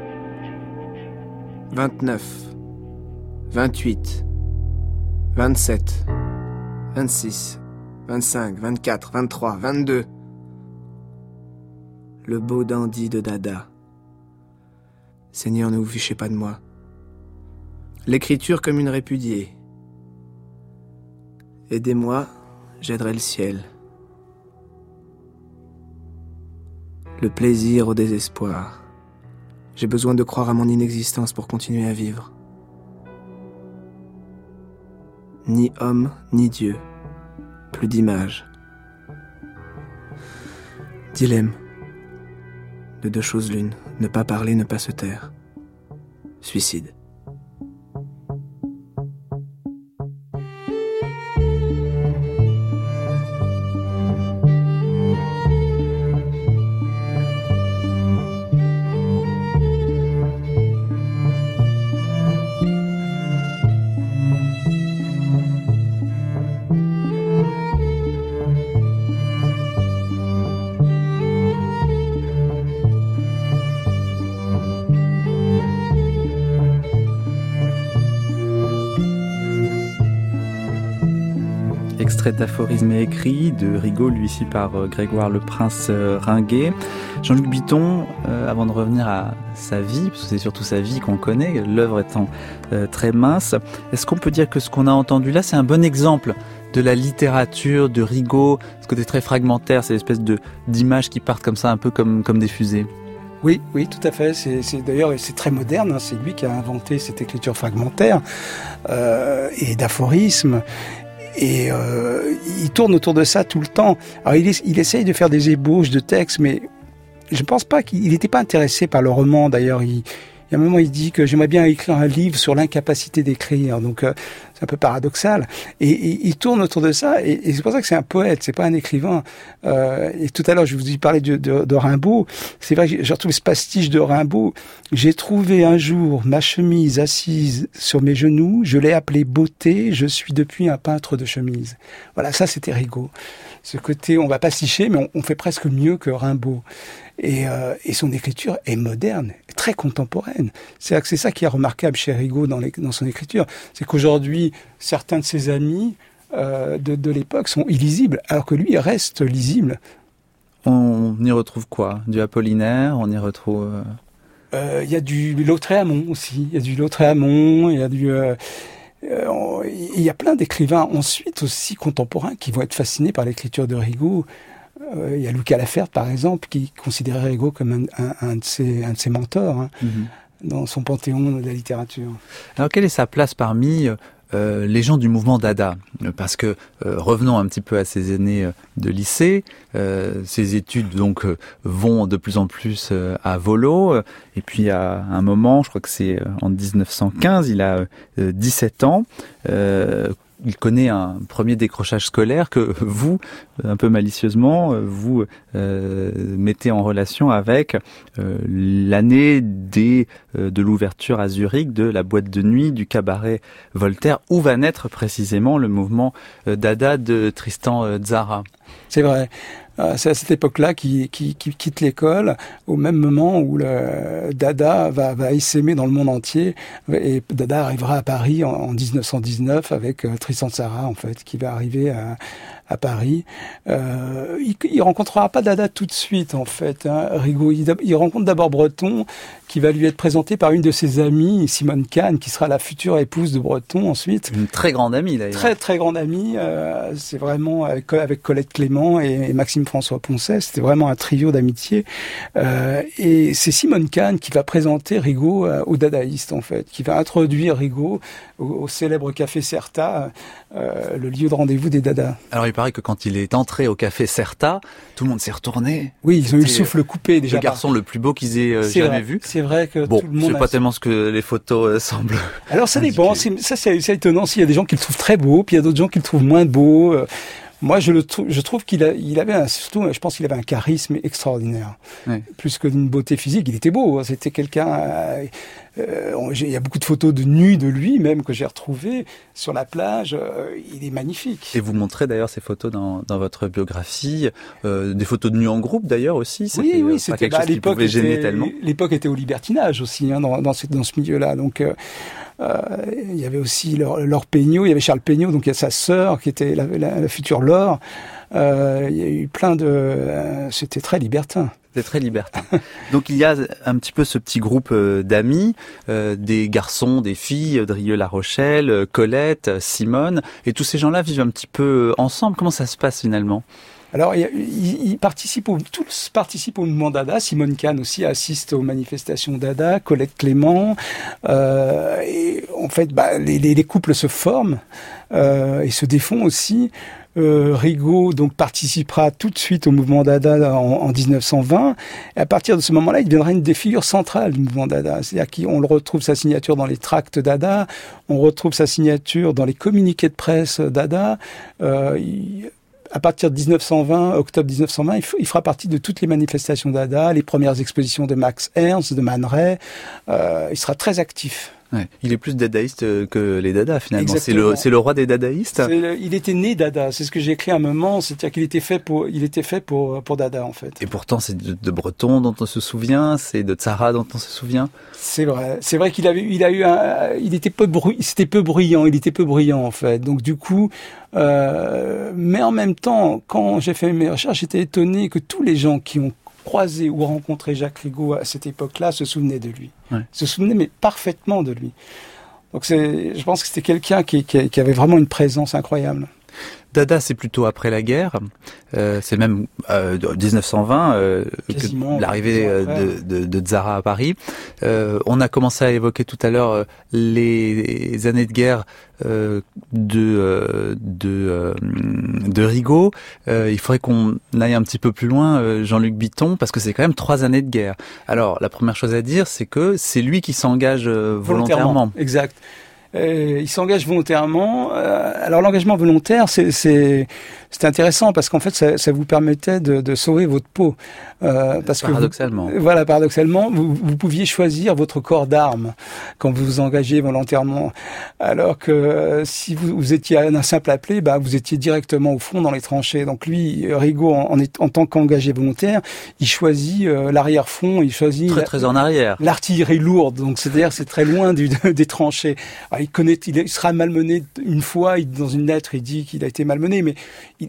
29. 28. 27. 26. 25, 24, 23, 22. Le beau dandy de Dada. Seigneur, ne vous fichez pas de moi. L'écriture comme une répudiée. Aidez-moi, j'aiderai le ciel. Le plaisir au désespoir. J'ai besoin de croire à mon inexistence pour continuer à vivre. Ni homme, ni Dieu. Plus d'image. Dilemme. De deux choses l'une. Ne pas parler, ne pas se taire. Suicide. extrait d'Aphorismes et écrits de Rigaud, lui ici par Grégoire Le Prince Ringuet. Jean-Luc Bitton, avant de revenir à sa vie, parce que c'est surtout sa vie qu'on connaît, l'œuvre étant très mince, est-ce qu'on peut dire que ce qu'on a entendu là, c'est un bon exemple de la littérature, de Rigaud, ce côté très fragmentaire, ces espèces d'images qui partent comme ça, un peu comme des fusées? Oui, tout à fait. D'ailleurs, c'est très moderne. C'est lui qui a inventé cette écriture fragmentaire et d'aphorismes. Et il tourne autour de ça tout le temps. Alors, il essaye de faire des ébauches de textes, mais je ne pense pas qu'il n'était pas intéressé par le roman. D'ailleurs, il y a un moment, il dit que j'aimerais bien écrire un livre sur l'incapacité d'écrire. Donc, c'est un peu paradoxal. Et il tourne autour de ça. Et c'est pour ça que c'est un poète, c'est pas un écrivain. Et tout à l'heure, je vous ai parlé de Rimbaud. C'est vrai que j'ai retrouvé ce pastiche de Rimbaud. J'ai trouvé un jour ma chemise assise sur mes genoux. Je l'ai appelée beauté. Je suis depuis un peintre de chemise. Voilà, ça, c'était Rigaud. Ce côté, on va pasticher, mais on fait presque mieux que Rimbaud. Et son écriture est moderne, très contemporaine. C'est ça qui est remarquable chez Rigaud dans son écriture. C'est qu'aujourd'hui, certains de ses amis de l'époque sont illisibles, alors que lui, il reste lisible. On y retrouve quoi? Du Apollinaire, on y retrouve... Il y a du Lautréamont aussi. Il y a du Lautréamont, il y a du... il y a plein d'écrivains ensuite aussi contemporains qui vont être fascinés par l'écriture de Rigaud. Il y a Lucas Laferte, par exemple, qui considérait Rigaud comme un de ses mentors dans son panthéon de la littérature. Alors, quelle est sa place parmi les gens du mouvement Dada? Parce que, revenons un petit peu à ses années de lycée, ses études donc vont de plus en plus à volo, et puis à un moment, je crois que c'est en 1915, il a 17 ans, il connaît un premier décrochage scolaire que vous, un peu malicieusement, vous mettez en relation avec l'année de l'ouverture à Zurich de la boîte de nuit du cabaret Voltaire, où va naître précisément le mouvement Dada de Tristan Tzara. C'est vrai. C'est à cette époque-là qu'il quitte l'école, au même moment où le Dada va essaimer dans le monde entier. Et Dada arrivera à Paris en 1919 avec Tristan Tzara, en fait, qui va arriver à Paris. Il rencontrera pas Dada tout de suite, en fait. Rigaud, il rencontre d'abord Breton, qui va lui être présenté par une de ses amies, Simone Kahn, qui sera la future épouse de Breton ensuite. Une très grande amie, d'ailleurs. Très, très grande amie. C'est vraiment avec Colette Clément et Maxime François Poncet. C'était vraiment un trio d'amitié. Et c'est Simone Kahn qui va présenter Rigaud aux dadaïstes, en fait, qui va introduire Rigaud au célèbre Café Certa, le lieu de rendez-vous des dadas. Alors, il paraît que quand il est entré au Café Certa, tout le monde s'est retourné. Oui, ils ont eu le souffle coupé déjà. Le garçon le plus beau qu'ils aient jamais vu. C'est vrai que bon, tout le monde... c'est pas tellement ce que les photos semblent. Alors, ça dépend. C'est étonnant. S'il y a des gens qui le trouvent très beau, puis il y a d'autres gens qui le trouvent moins beau. Moi, je trouve qu'il avait surtout, je pense qu'il avait un charisme extraordinaire. Oui. Plus que d'une beauté physique, il était beau. C'était quelqu'un, il y a beaucoup de photos de nu de lui, même, que j'ai retrouvées sur la plage. Il est magnifique. Et vous montrez d'ailleurs ces photos dans votre biographie, des photos de nu en groupe d'ailleurs aussi. Oui, c'était quelque chose qui pouvait gêner tellement. L'époque était au libertinage aussi, dans ce milieu-là. Donc, il y avait aussi Laure Peignot, il y avait Charles Peignot, donc il y a sa sœur qui était la future Laure. Il y a eu plein c'était très libertin. C'était très libertin. Donc il y a un petit peu ce petit groupe d'amis, des garçons, des filles, Drieux-La Rochelle, Colette, Simone, et tous ces gens-là vivent un petit peu ensemble. Comment ça se passe finalement ? Alors, tous participent au mouvement Dada. Simone Kahn aussi assiste aux manifestations Dada, Colette Clément. Et en fait, les couples se forment et se défont aussi. Rigaud donc participera tout de suite au mouvement Dada en 1920. Et à partir de ce moment-là, il deviendra une des figures centrales du mouvement Dada. C'est-à-dire qu'on retrouve sa signature dans les tracts Dada, on retrouve sa signature dans les communiqués de presse Dada. À partir de 1920, octobre 1920, il fera partie de toutes les manifestations Dada, les premières expositions de Max Ernst, de Man Ray. Il sera très actif. Ouais. Il est plus dadaïste que les dadas finalement. C'est le roi des dadaïstes. Il était né dada. C'est ce que j'ai écrit à un moment. C'est-à-dire qu'il était fait pour dada en fait. Et pourtant c'est de Breton dont on se souvient, c'est de Tzara dont on se souvient. C'est vrai. C'est vrai c'était peu bruyant. Il était peu brillant en fait. Donc du coup, mais en même temps, quand j'ai fait mes recherches, j'étais étonné que tous les gens qui ont croisé ou rencontré Jacques Rigaud à cette époque-là se souvenaient de lui. Ouais. Se souvenaient mais parfaitement de lui. Donc je pense que c'était quelqu'un qui avait vraiment une présence incroyable. Dada, c'est plutôt après la guerre. C'est même 1920, l'arrivée de Tzara à Paris. On a commencé à évoquer tout à l'heure les années de guerre de Rigaud. Il faudrait qu'on aille un petit peu plus loin, Jean-Luc Bitton, parce que c'est quand même 3 années de guerre. Alors, la première chose à dire, c'est que c'est lui qui s'engage volontairement. Exact. Il s'engage volontairement. Alors l'engagement volontaire, c'est intéressant parce qu'en fait, ça vous permettait de sauver votre peau. Parce paradoxalement. Paradoxalement, vous pouviez choisir votre corps d'armes quand vous vous engagez volontairement. Alors que si vous étiez un simple appelé, vous étiez directement au front dans les tranchées. Donc lui, Rigaud, en tant qu'engagé volontaire, il choisit l'arrière-front, il choisit très en arrière. L'artillerie lourde. Donc c'est-à-dire c'est très loin des tranchées. Alors, il sera malmené une fois. Dans une lettre, il dit qu'il a été malmené, mais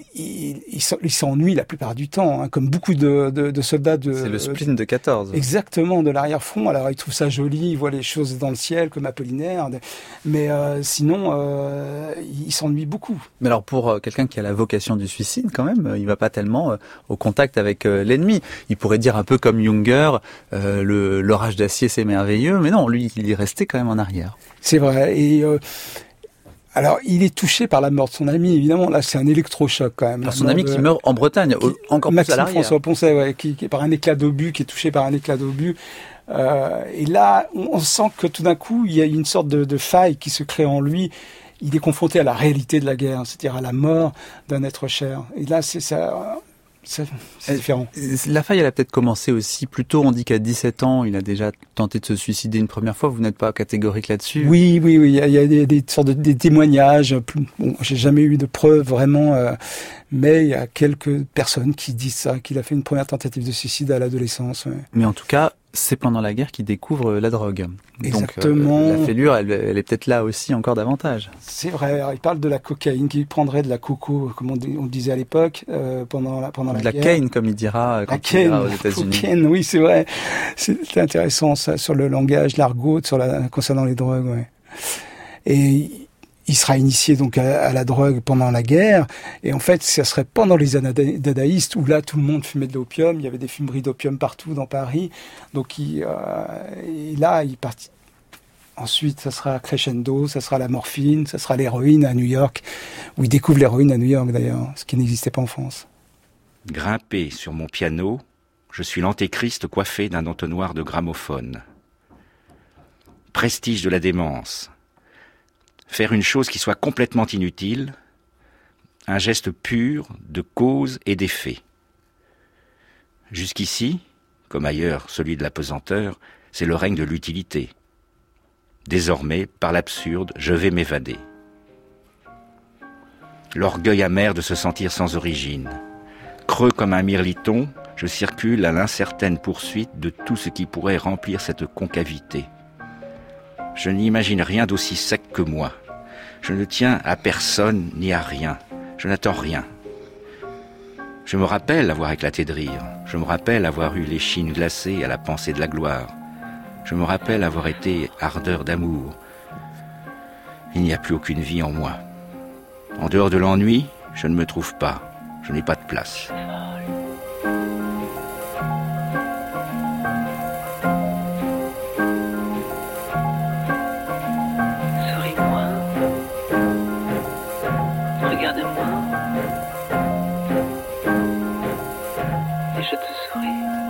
il s'ennuie la plupart du temps, comme beaucoup de soldats c'est le spleen de 14. Exactement, de l'arrière-front. Alors il trouve ça joli, il voit les choses dans le ciel comme Apollinaire, mais sinon il s'ennuie beaucoup. Mais alors pour quelqu'un qui a la vocation du suicide, quand même, il va pas tellement au contact avec l'ennemi. Il pourrait dire un peu comme Junger, l'orage d'acier c'est merveilleux, mais non, lui il est resté quand même en arrière. C'est vrai. Et alors, il est touché par la mort de son ami, évidemment. Là, c'est un électrochoc, quand même. Alors, son ami qui meurt en Bretagne, encore plus à l'arrière. Maxime François Poncet, qui est par un éclat d'obus, qui est touché par un éclat d'obus. Et là, on sent que tout d'un coup, il y a une sorte de faille qui se crée en lui. Il est confronté à la réalité de la guerre, c'est-à-dire à la mort d'un être cher. Et là, c'est différent. La faille, elle a peut-être commencé aussi plus tôt. On dit qu'à 17 ans, il a déjà tenté de se suicider une première fois. Vous n'êtes pas catégorique là-dessus? Oui. Il y a des sortes des témoignages. Bon, j'ai jamais eu de preuves vraiment, mais il y a quelques personnes qui disent ça, qu'il a fait une première tentative de suicide à l'adolescence. Ouais. Mais en tout cas, c'est pendant la guerre qu'il découvre la drogue. Exactement. Donc, la fêlure, elle est peut-être là aussi encore davantage. C'est vrai. Alors, il parle de la cocaïne, qu'il prendrait de la coco, comme on disait à l'époque, pendant la guerre. De la cane, comme il dira quand il ira aux États-Unis. Cocaine, oui, c'est vrai. C'est intéressant, ça, sur le langage, l'argot, concernant les drogues, ouais. Et il sera initié donc à la drogue pendant la guerre, et en fait, ça serait pendant les années dadaïstes où là, tout le monde fumait de l'opium. Il y avait des fumeries d'opium partout dans Paris. Donc, et là, il partit. Ensuite, ça sera crescendo, ça sera la morphine, ça sera l'héroïne à New York, où il découvre l'héroïne à New York d'ailleurs, ce qui n'existait pas en France. Grimpé sur mon piano, je suis l'antéchrist coiffé d'un entonnoir de gramophone. Prestige de la démence. Faire une chose qui soit complètement inutile, un geste pur de cause et d'effet. Jusqu'ici, comme ailleurs celui de la pesanteur, c'est le règne de l'utilité. Désormais, par l'absurde, je vais m'évader. L'orgueil amer de se sentir sans origine. Creux comme un mirliton, je circule à l'incertaine poursuite de tout ce qui pourrait remplir cette concavité. Je n'imagine rien d'aussi sec que moi. Je ne tiens à personne ni à rien. Je n'attends rien. Je me rappelle avoir éclaté de rire. Je me rappelle avoir eu l'échine glacée à la pensée de la gloire. Je me rappelle avoir été ardeur d'amour. Il n'y a plus aucune vie en moi. En dehors de l'ennui, je ne me trouve pas. Je n'ai pas de place. Souris-moi. Regarde-moi. Et je te souris.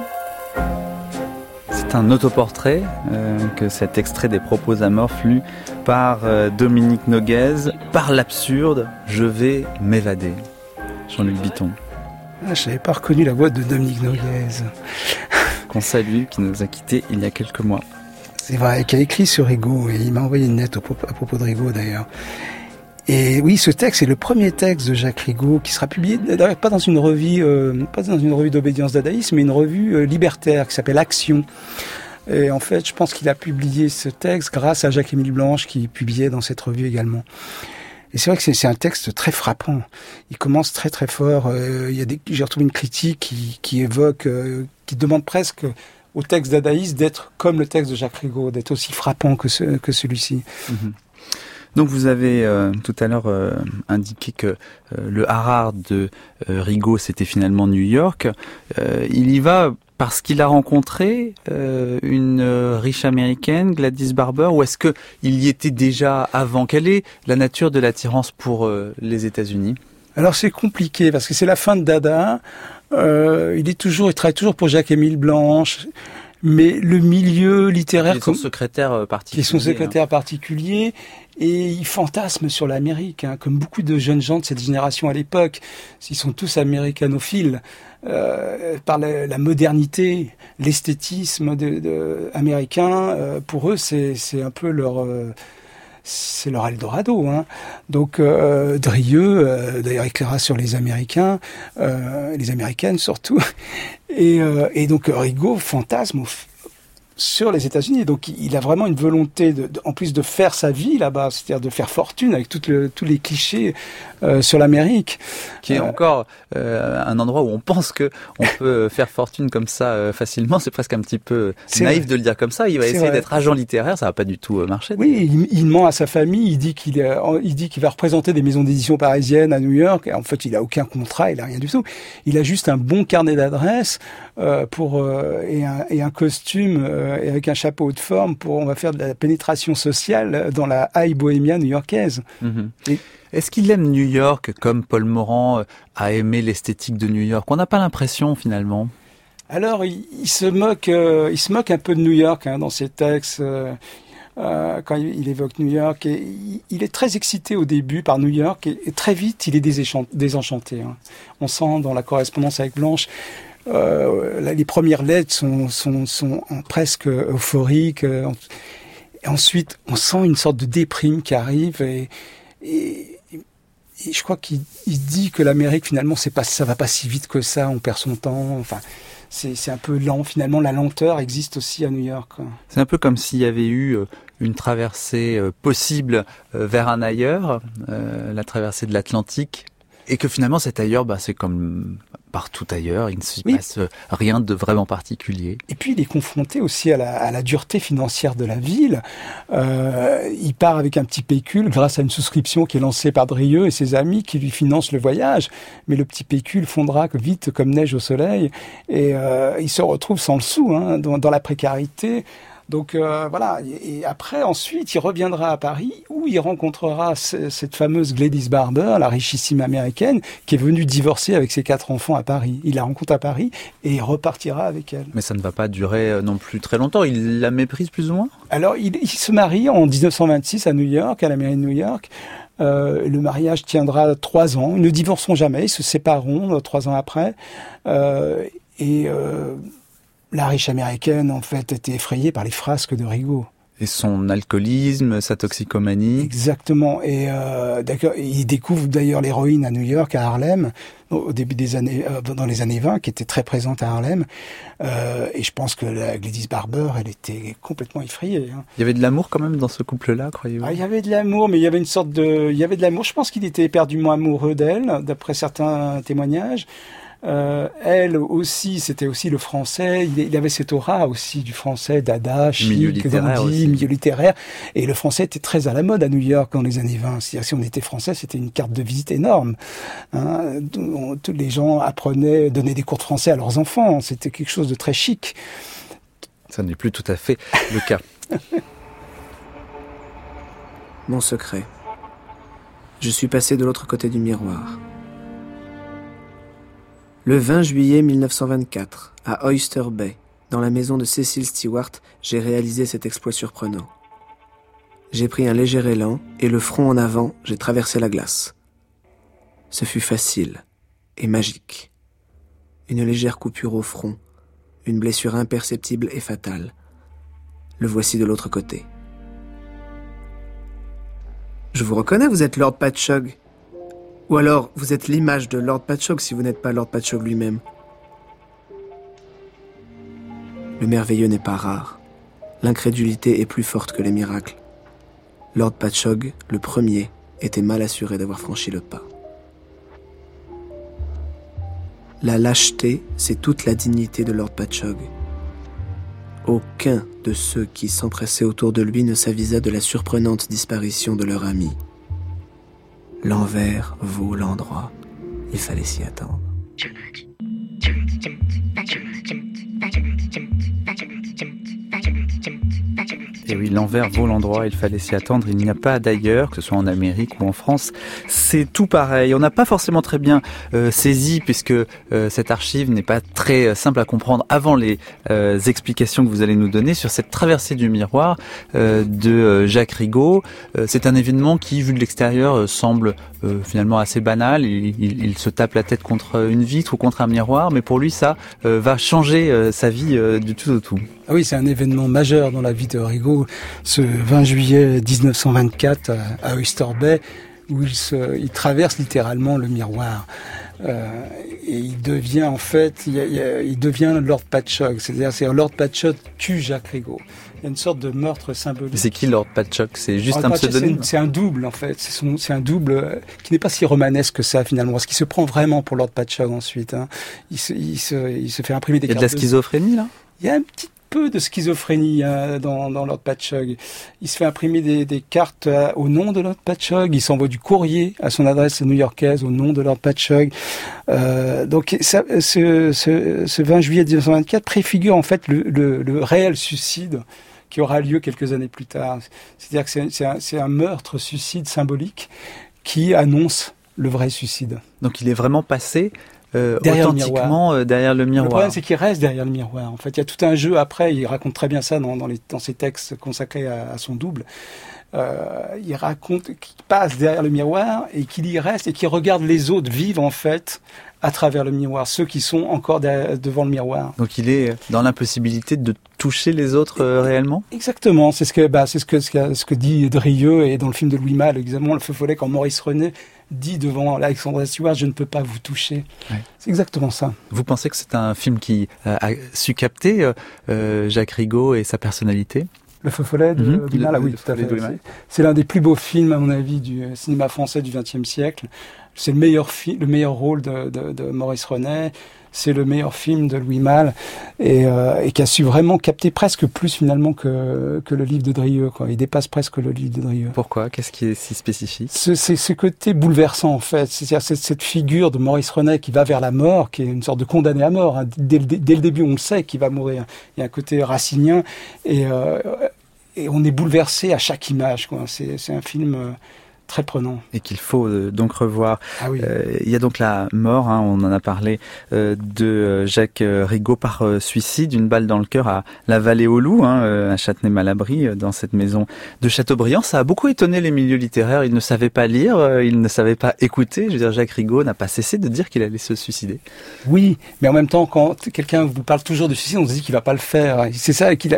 C'est un autoportrait que cet extrait des Propos amorphes lu par Dominique Noguez. Par l'absurde, je vais m'évader. Jean-Luc Bitton. Je n'avais pas reconnu la voix de Dominique Noguez. Qu'on salue, qui nous a quittés il y a quelques mois. C'est vrai, qui a écrit sur Rigaud, et il m'a envoyé une lettre à propos de Rigaud d'ailleurs. Et oui, ce texte est le premier texte de Jacques Rigaud qui sera publié, d'ailleurs pas dans une revue d'obédience dadaïste, mais une revue libertaire qui s'appelle Action. Et en fait, je pense qu'il a publié ce texte grâce à Jacques-Émile Blanche qui publiait dans cette revue également. Et c'est vrai que c'est un texte très frappant. Il commence très très fort. J'ai retrouvé une critique qui évoque, qui demande presque au texte dadaïste d'être comme le texte de Jacques Rigaud, d'être aussi frappant que celui-ci. Mm-hmm. Donc vous avez tout à l'heure indiqué que le Harare de Rigaud, c'était finalement New York. Il y va parce qu'il a rencontré une riche américaine, Gladys Barber, ou est-ce qu'il y était déjà avant? Quelle est la nature de l'attirance pour les États-Unis? Alors c'est compliqué parce que c'est la fin de Dada. Il travaille toujours pour Jacques-Émile Blanche. Mais le milieu littéraire... Qui est son secrétaire particulier. Et il fantasme sur l'Amérique, comme beaucoup de jeunes gens de cette génération à l'époque. Ils sont tous américanophiles par la modernité, l'esthétisme américain. Pour eux, c'est un peu c'est leur Eldorado, Donc Drieux, d'ailleurs, éclaira sur les Américains, les Américaines surtout, et donc Rigaud fantasme sur les États-Unis. Donc il a vraiment une volonté en plus de faire sa vie là-bas, c'est-à-dire de faire fortune avec tous les clichés sur l'Amérique, qui est encore un endroit où on pense que on peut faire fortune comme ça facilement. C'est presque un petit peu naïf de le dire comme ça. Il va essayer d'être agent littéraire, ça va pas du tout marcher. Oui, il ment à sa famille. Il dit qu'il va représenter des maisons d'édition parisiennes à New York. Et en fait, il a aucun contrat, il a rien du tout. Il a juste un bon carnet d'adresses et un costume et avec un chapeau de forme on va faire de la pénétration sociale dans la high bohémia new-yorkaise. Mm-hmm. Est-ce qu'il aime New York comme Paul Morand a aimé l'esthétique de New York? On n'a pas l'impression finalement. Alors il se moque un peu de New York dans ses textes. Quand il évoque New York, et il est très excité au début par New York et très vite il est désenchanté. On sent dans la correspondance avec Blanche. Les premières lettres sont presque euphoriques. Ensuite, on sent une sorte de déprime qui arrive et je crois qu'il dit que l'Amérique finalement ça va pas si vite que ça, on perd son temps. Enfin, c'est un peu lent. Finalement, la lenteur existe aussi à New York. C'est un peu comme s'il y avait eu une traversée possible vers un ailleurs, la traversée de l'Atlantique, et que finalement cet ailleurs, c'est comme partout ailleurs, il ne se passe rien de vraiment particulier. Et puis il est confronté aussi à la dureté financière de la ville. Il part avec un petit pécule grâce à une souscription qui est lancée par Drieux et ses amis qui lui financent le voyage. Mais le petit pécule fondra vite comme neige au soleil et il se retrouve sans le sou dans la précarité. Donc voilà, et après, ensuite, il reviendra à Paris où il rencontrera cette fameuse Gladys Barber, la richissime américaine, qui est venue divorcer avec ses 4 enfants à Paris. Il la rencontre à Paris et il repartira avec elle. Mais ça ne va pas durer non plus très longtemps. Il la méprise plus ou moins? Alors, il se marie en 1926 à New York, à la mairie de New York. Le mariage tiendra 3 ans. Ils ne divorceront jamais, ils se sépareront 3 ans après. La riche américaine, en fait, était effrayée par les frasques de Rigaud. Et son alcoolisme, sa toxicomanie. Exactement. Et il découvre d'ailleurs l'héroïne à New York, à Harlem, au début des années, dans les années 20, qui était très présente à Harlem. Et je pense que la Gladys Barber, elle était complètement effrayée. Il y avait de l'amour quand même dans ce couple-là, croyez-vous? Il y avait de l'amour, mais il y avait il y avait de l'amour. Je pense qu'il était éperdument amoureux d'elle, d'après certains témoignages. Elle aussi, c'était aussi le français. Il avait cette aura aussi du français, dada, chic, milieu littéraire. Et le français était très à la mode à New York dans les années 20. C'est-à-dire, si on était français, c'était une carte de visite énorme. Tous les gens donnaient des cours de français à leurs enfants. C'était quelque chose de très chic. Ça n'est plus tout à fait le cas. Mon secret. Je suis passé de l'autre côté du miroir. Le 20 juillet 1924, à Oyster Bay, dans la maison de Cecil Stewart, j'ai réalisé cet exploit surprenant. J'ai pris un léger élan et le front en avant, j'ai traversé la glace. Ce fut facile et magique. Une légère coupure au front, une blessure imperceptible et fatale. Le voici de l'autre côté. Je vous reconnais, vous êtes Lord Patchogue. Ou alors, vous êtes l'image de Lord Patchogue si vous n'êtes pas Lord Patchogue lui-même. Le merveilleux n'est pas rare. L'incrédulité est plus forte que les miracles. Lord Patchogue, le premier, était mal assuré d'avoir franchi le pas. La lâcheté, c'est toute la dignité de Lord Patchogue. Aucun de ceux qui s'empressaient autour de lui ne s'avisa de la surprenante disparition de leur ami. L'envers vaut l'endroit. Il fallait s'y attendre. Et oui, l'envers vaut l'endroit, il fallait s'y attendre. Il n'y a pas d'ailleurs, que ce soit en Amérique ou en France, c'est tout pareil. On n'a pas forcément très bien saisi, puisque cette archive n'est pas très simple à comprendre avant les explications que vous allez nous donner sur cette traversée du miroir de Jacques Rigaud. C'est un événement qui, vu de l'extérieur, semble finalement assez banal. Il se tape la tête contre une vitre ou contre un miroir, mais pour lui, ça va changer sa vie du tout au tout. Ah oui, c'est un événement majeur dans la vie de Rigaud, ce 20 juillet 1924 à Oyster Bay, où il traverse littéralement le miroir. Et il devient en fait, il devient Lord Patchogue, c'est-à-dire Lord Patchogue tue Jacques Rigaud. Il y a une sorte de meurtre symbolique. C'est qui Lord Patchogue? C'est juste un pseudonyme? C'est un double en fait. C'est un double qui n'est pas si romanesque que ça finalement. Parce qu'il se prend vraiment pour Lord Patchogue ensuite. Hein. Il se fait imprimer des cartes. Il y a de la schizophrénie là? Il y a un petit peu de schizophrénie dans Lord Patchogue. Il se fait imprimer des cartes au nom de Lord Patchogue. Il s'envoie du courrier à son adresse new-yorkaise au nom de Lord Patchogue. Donc ça, ce 20 juillet 1924 préfigure en fait le réel suicide qui aura lieu quelques années plus tard. C'est-à-dire que c'est un meurtre-suicide symbolique qui annonce le vrai suicide. Donc il est vraiment passé authentiquement derrière le miroir. Le problème, c'est qu'il reste derrière le miroir. En fait, il y a tout un jeu après. Il raconte très bien ça dans ses textes consacrés à son double. Il raconte qu'il passe derrière le miroir et qu'il y reste et qu'il regarde les autres vivre en fait à travers le miroir, ceux qui sont encore devant le miroir. Donc il est dans l'impossibilité de toucher les autres réellement? Exactement, c'est ce que dit Drieux, et dans le film de Louis Malle, exactement, le feu follet, quand Maurice René dit devant Alexandra Stewart, je ne peux pas vous toucher. Ouais. C'est exactement ça. Vous pensez que c'est un film qui a su capter Jacques Rigaud et sa personnalité? Le feu follet de Louis Malle, oui, tout à fait. C'est l'un des plus beaux films, à mon avis, du cinéma français du XXe siècle. C'est le meilleur rôle de Maurice René. C'est le meilleur film de Louis Malle et qui a su vraiment capter presque plus finalement que le livre de Drieux, quoi. Il dépasse presque le livre de Drieux. Pourquoi? Qu'est-ce qui est si spécifique? C'est ce côté bouleversant en fait. C'est-à-dire cette figure de Maurice René qui va vers la mort, qui est une sorte de condamné à mort. Hein. Dès le début, on le sait qu'il va mourir. Il y a un côté racinien et on est bouleversé à chaque image, quoi. C'est un film très prenant. Et qu'il faut donc revoir. Ah oui. Il y a donc la mort, hein, on en a parlé, de Jacques Rigaud par suicide, une balle dans le cœur à la Vallée-aux-Loups, hein, à Châtenay-Malabry, dans cette maison de Châteaubriand. Ça a beaucoup étonné les milieux littéraires. Ils ne savaient pas lire, ils ne savaient pas écouter. Je veux dire, Jacques Rigaud n'a pas cessé de dire qu'il allait se suicider. Oui, mais en même temps, quand quelqu'un vous parle toujours de suicide, on se dit qu'il va pas le faire. C'est ça qu'il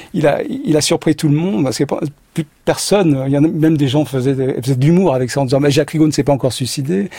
a surpris tout le monde, parce que plus personne, il y en a même des gens faisaient de l'humour avec ça en disant mais Jacques Rigaud ne s'est pas encore suicidé.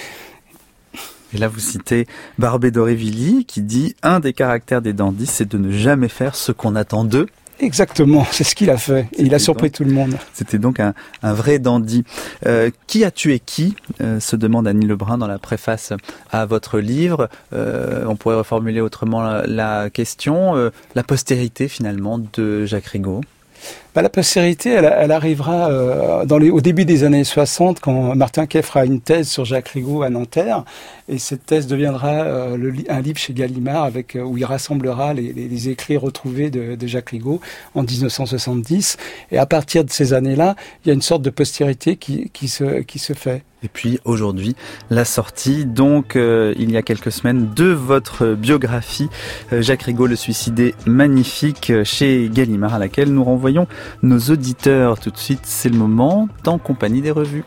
Et là vous citez Barbé d'Aurevilly qui dit « Un des caractères des dandys, c'est de ne jamais faire ce qu'on attend d'eux ». Exactement, c'est ce qu'il a fait. Et il a surpris tout le monde. C'était donc un vrai dandy. Qui a tué qui se demande Annie Lebrun dans la préface à votre livre. On pourrait reformuler autrement la question. La postérité finalement de Jacques Rigaud. La postérité, elle arrivera au début des années 60, quand Martin Kay fera une thèse sur Jacques Rigaud à Nanterre, et cette thèse deviendra un livre chez Gallimard où il rassemblera les écrits retrouvés de Jacques Rigaud en 1970. Et à partir de ces années-là, il y a une sorte de postérité qui se fait. Et puis aujourd'hui, la sortie, donc il y a quelques semaines, de votre biographie, Jacques Rigaud, le suicidé, magnifique, chez Gallimard, à laquelle nous renvoyons nos auditeurs. Tout de suite, c'est le moment, en compagnie des revues.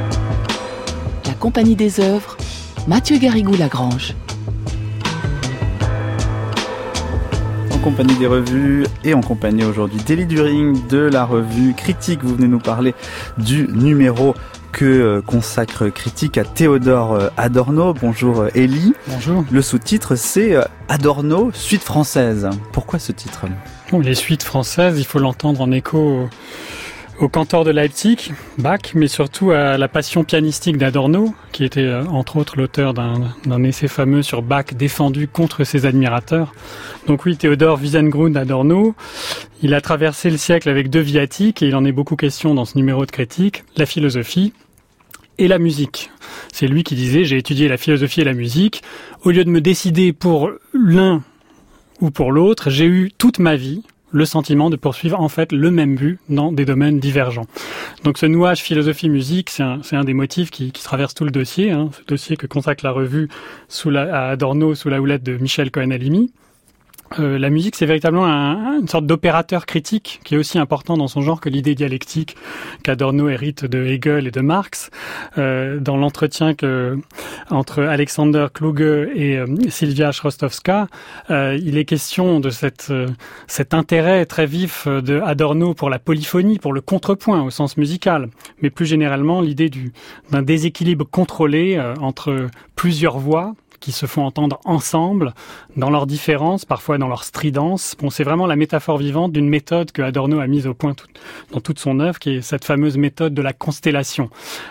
La Compagnie des œuvres, Mathieu Garrigou-Lagrange. compagnie des revues et en compagnie aujourd'hui d'Élie During de la revue Critique. Vous venez nous parler du numéro que consacre Critique à Théodore Adorno. Bonjour Élie. Bonjour. Le sous-titre c'est Adorno, suite française. Pourquoi ce titre ? Bon, les suites françaises, il faut l'entendre en écho au cantor de Leipzig, Bach, mais surtout à la passion pianistique d'Adorno, qui était entre autres l'auteur d'un essai fameux sur Bach défendu contre ses admirateurs. Donc oui, Théodore Wiesengrund Adorno, il a traversé le siècle avec deux viatiques, et il en est beaucoup question dans ce numéro de Critique, la philosophie et la musique. C'est lui qui disait « J'ai étudié la philosophie et la musique. Au lieu de me décider pour l'un ou pour l'autre, j'ai eu toute ma vie le sentiment de poursuivre en fait le même but dans des domaines divergents. » Donc ce nouage philosophie-musique, c'est un des motifs qui traverse tout le dossier, ce dossier que consacre la revue à Adorno sous la houlette de Michel Cohen-Halimi. La musique, c'est véritablement une sorte d'opérateur critique qui est aussi important dans son genre que l'idée dialectique qu'Adorno hérite de Hegel et de Marx. Dans l'entretien entre Alexander Kluge et Sylvia Chrostowska, il est question de cet intérêt très vif de Adorno pour la polyphonie, pour le contrepoint au sens musical, mais plus généralement l'idée d'un déséquilibre contrôlé entre plusieurs voix qui se font entendre ensemble, dans leurs différences, parfois dans leur stridence. Bon, c'est vraiment la métaphore vivante d'une méthode que Adorno a mise au point dans toute son œuvre, qui est cette fameuse méthode de la constellation.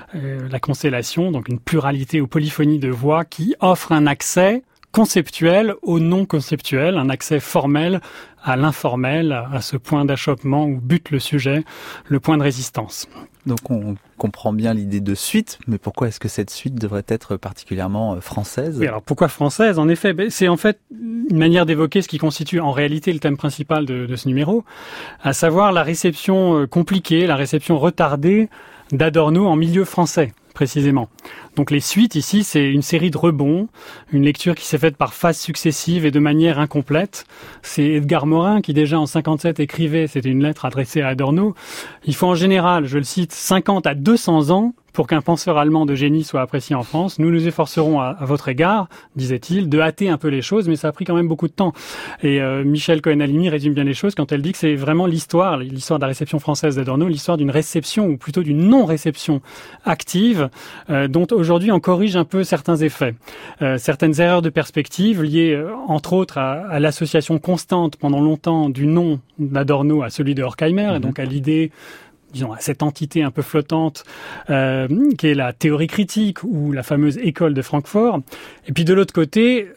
La constellation, donc une pluralité ou polyphonie de voix qui offre un accès conceptuel au non-conceptuel, un accès formel à l'informel, à ce point d'achoppement où bute le sujet, le point de résistance. Donc on comprend bien l'idée de suite, mais pourquoi est-ce que cette suite devrait être particulièrement française ? Oui, alors pourquoi française ? En effet, c'est en fait une manière d'évoquer ce qui constitue en réalité le thème principal de ce numéro, à savoir la réception compliquée, la réception retardée d'Adorno en milieu français, précisément. Donc les suites ici, c'est une série de rebonds, une lecture qui s'est faite par phases successives et de manière incomplète. C'est Edgar Morin qui déjà en 57 écrivait, c'était une lettre adressée à Adorno. Il faut en général, je le cite, 50 à 200 ans pour qu'un penseur allemand de génie soit apprécié en France. Nous nous efforcerons à votre égard, disait-il, de hâter un peu les choses, mais ça a pris quand même beaucoup de temps. Et Michel Cohen-Halimi résume bien les choses quand elle dit que c'est vraiment l'histoire de la réception française d'Adorno, l'histoire d'une réception, ou plutôt d'une non-réception active, dont aujourd'hui on corrige un peu certains effets. Certaines erreurs de perspective liées, entre autres, à l'association constante pendant longtemps du nom d'Adorno à celui de Horkheimer, et donc à l'idée, disons, à cette entité un peu flottante qui est la théorie critique ou la fameuse école de Francfort. Et puis de l'autre côté,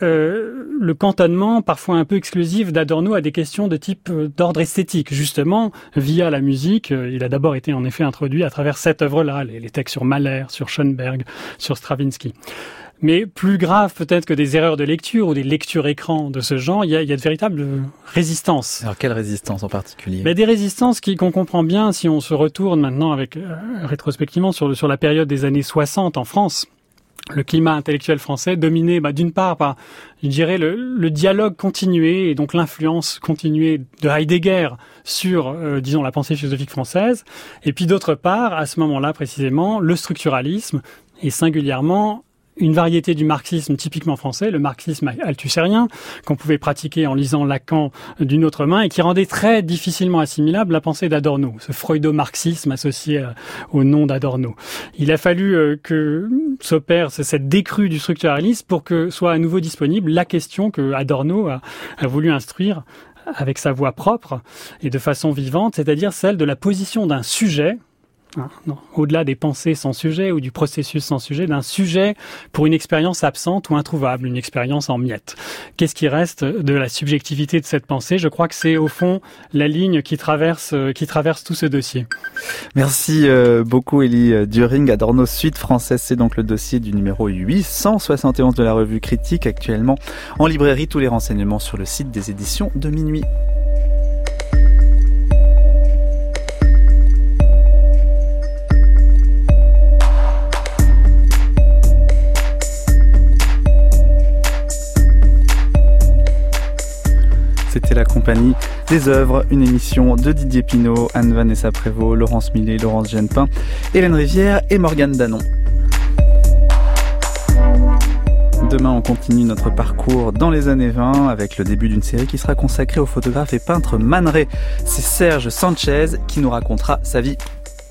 le cantonnement parfois un peu exclusif d'Adorno à des questions de type d'ordre esthétique. Justement, via la musique, il a d'abord été en effet introduit à travers cette œuvre-là, les textes sur Mahler, sur Schoenberg, sur Stravinsky. Mais plus grave peut-être que des erreurs de lecture ou des lectures écran de ce genre, il y a de véritables résistances. Alors quelle résistance en particulier ? Des résistances qu'on comprend bien si on se retourne maintenant rétrospectivement sur la période des années 60 en France. Le climat intellectuel français dominé d'une part par, je dirais, le dialogue continué et donc l'influence continuée de Heidegger sur, disons, la pensée philosophique française, et puis d'autre part, à ce moment-là précisément, le structuralisme et singulièrement une variété du marxisme typiquement français, le marxisme althusserien, qu'on pouvait pratiquer en lisant Lacan d'une autre main et qui rendait très difficilement assimilable la pensée d'Adorno, ce freudo-marxisme associé au nom d'Adorno. Il a fallu que s'opère cette décrue du structuralisme pour que soit à nouveau disponible la question que Adorno a voulu instruire avec sa voix propre et de façon vivante, c'est-à-dire celle de la position d'un sujet, au-delà des pensées sans sujet ou du processus sans sujet, d'un sujet pour une expérience absente ou introuvable, une expérience en miettes. Qu'est-ce qui reste de la subjectivité de cette pensée ? Je crois que c'est au fond la ligne qui traverse tout ce dossier. Merci beaucoup Élie During. Adorno suite française, c'est donc le dossier du numéro 871 de la revue Critique, actuellement en librairie. Tous les renseignements sur le site des éditions de Minuit. C'était la compagnie des œuvres, une émission de Didier Pinault, Anne-Vanessa Prévost, Laurence Millet, Laurence Genepin, Hélène Rivière et Morgane Danon. Demain, on continue notre parcours dans les années 20 avec le début d'une série qui sera consacrée au photographe et peintre Man Ray. C'est Serge Sanchez qui nous racontera sa vie.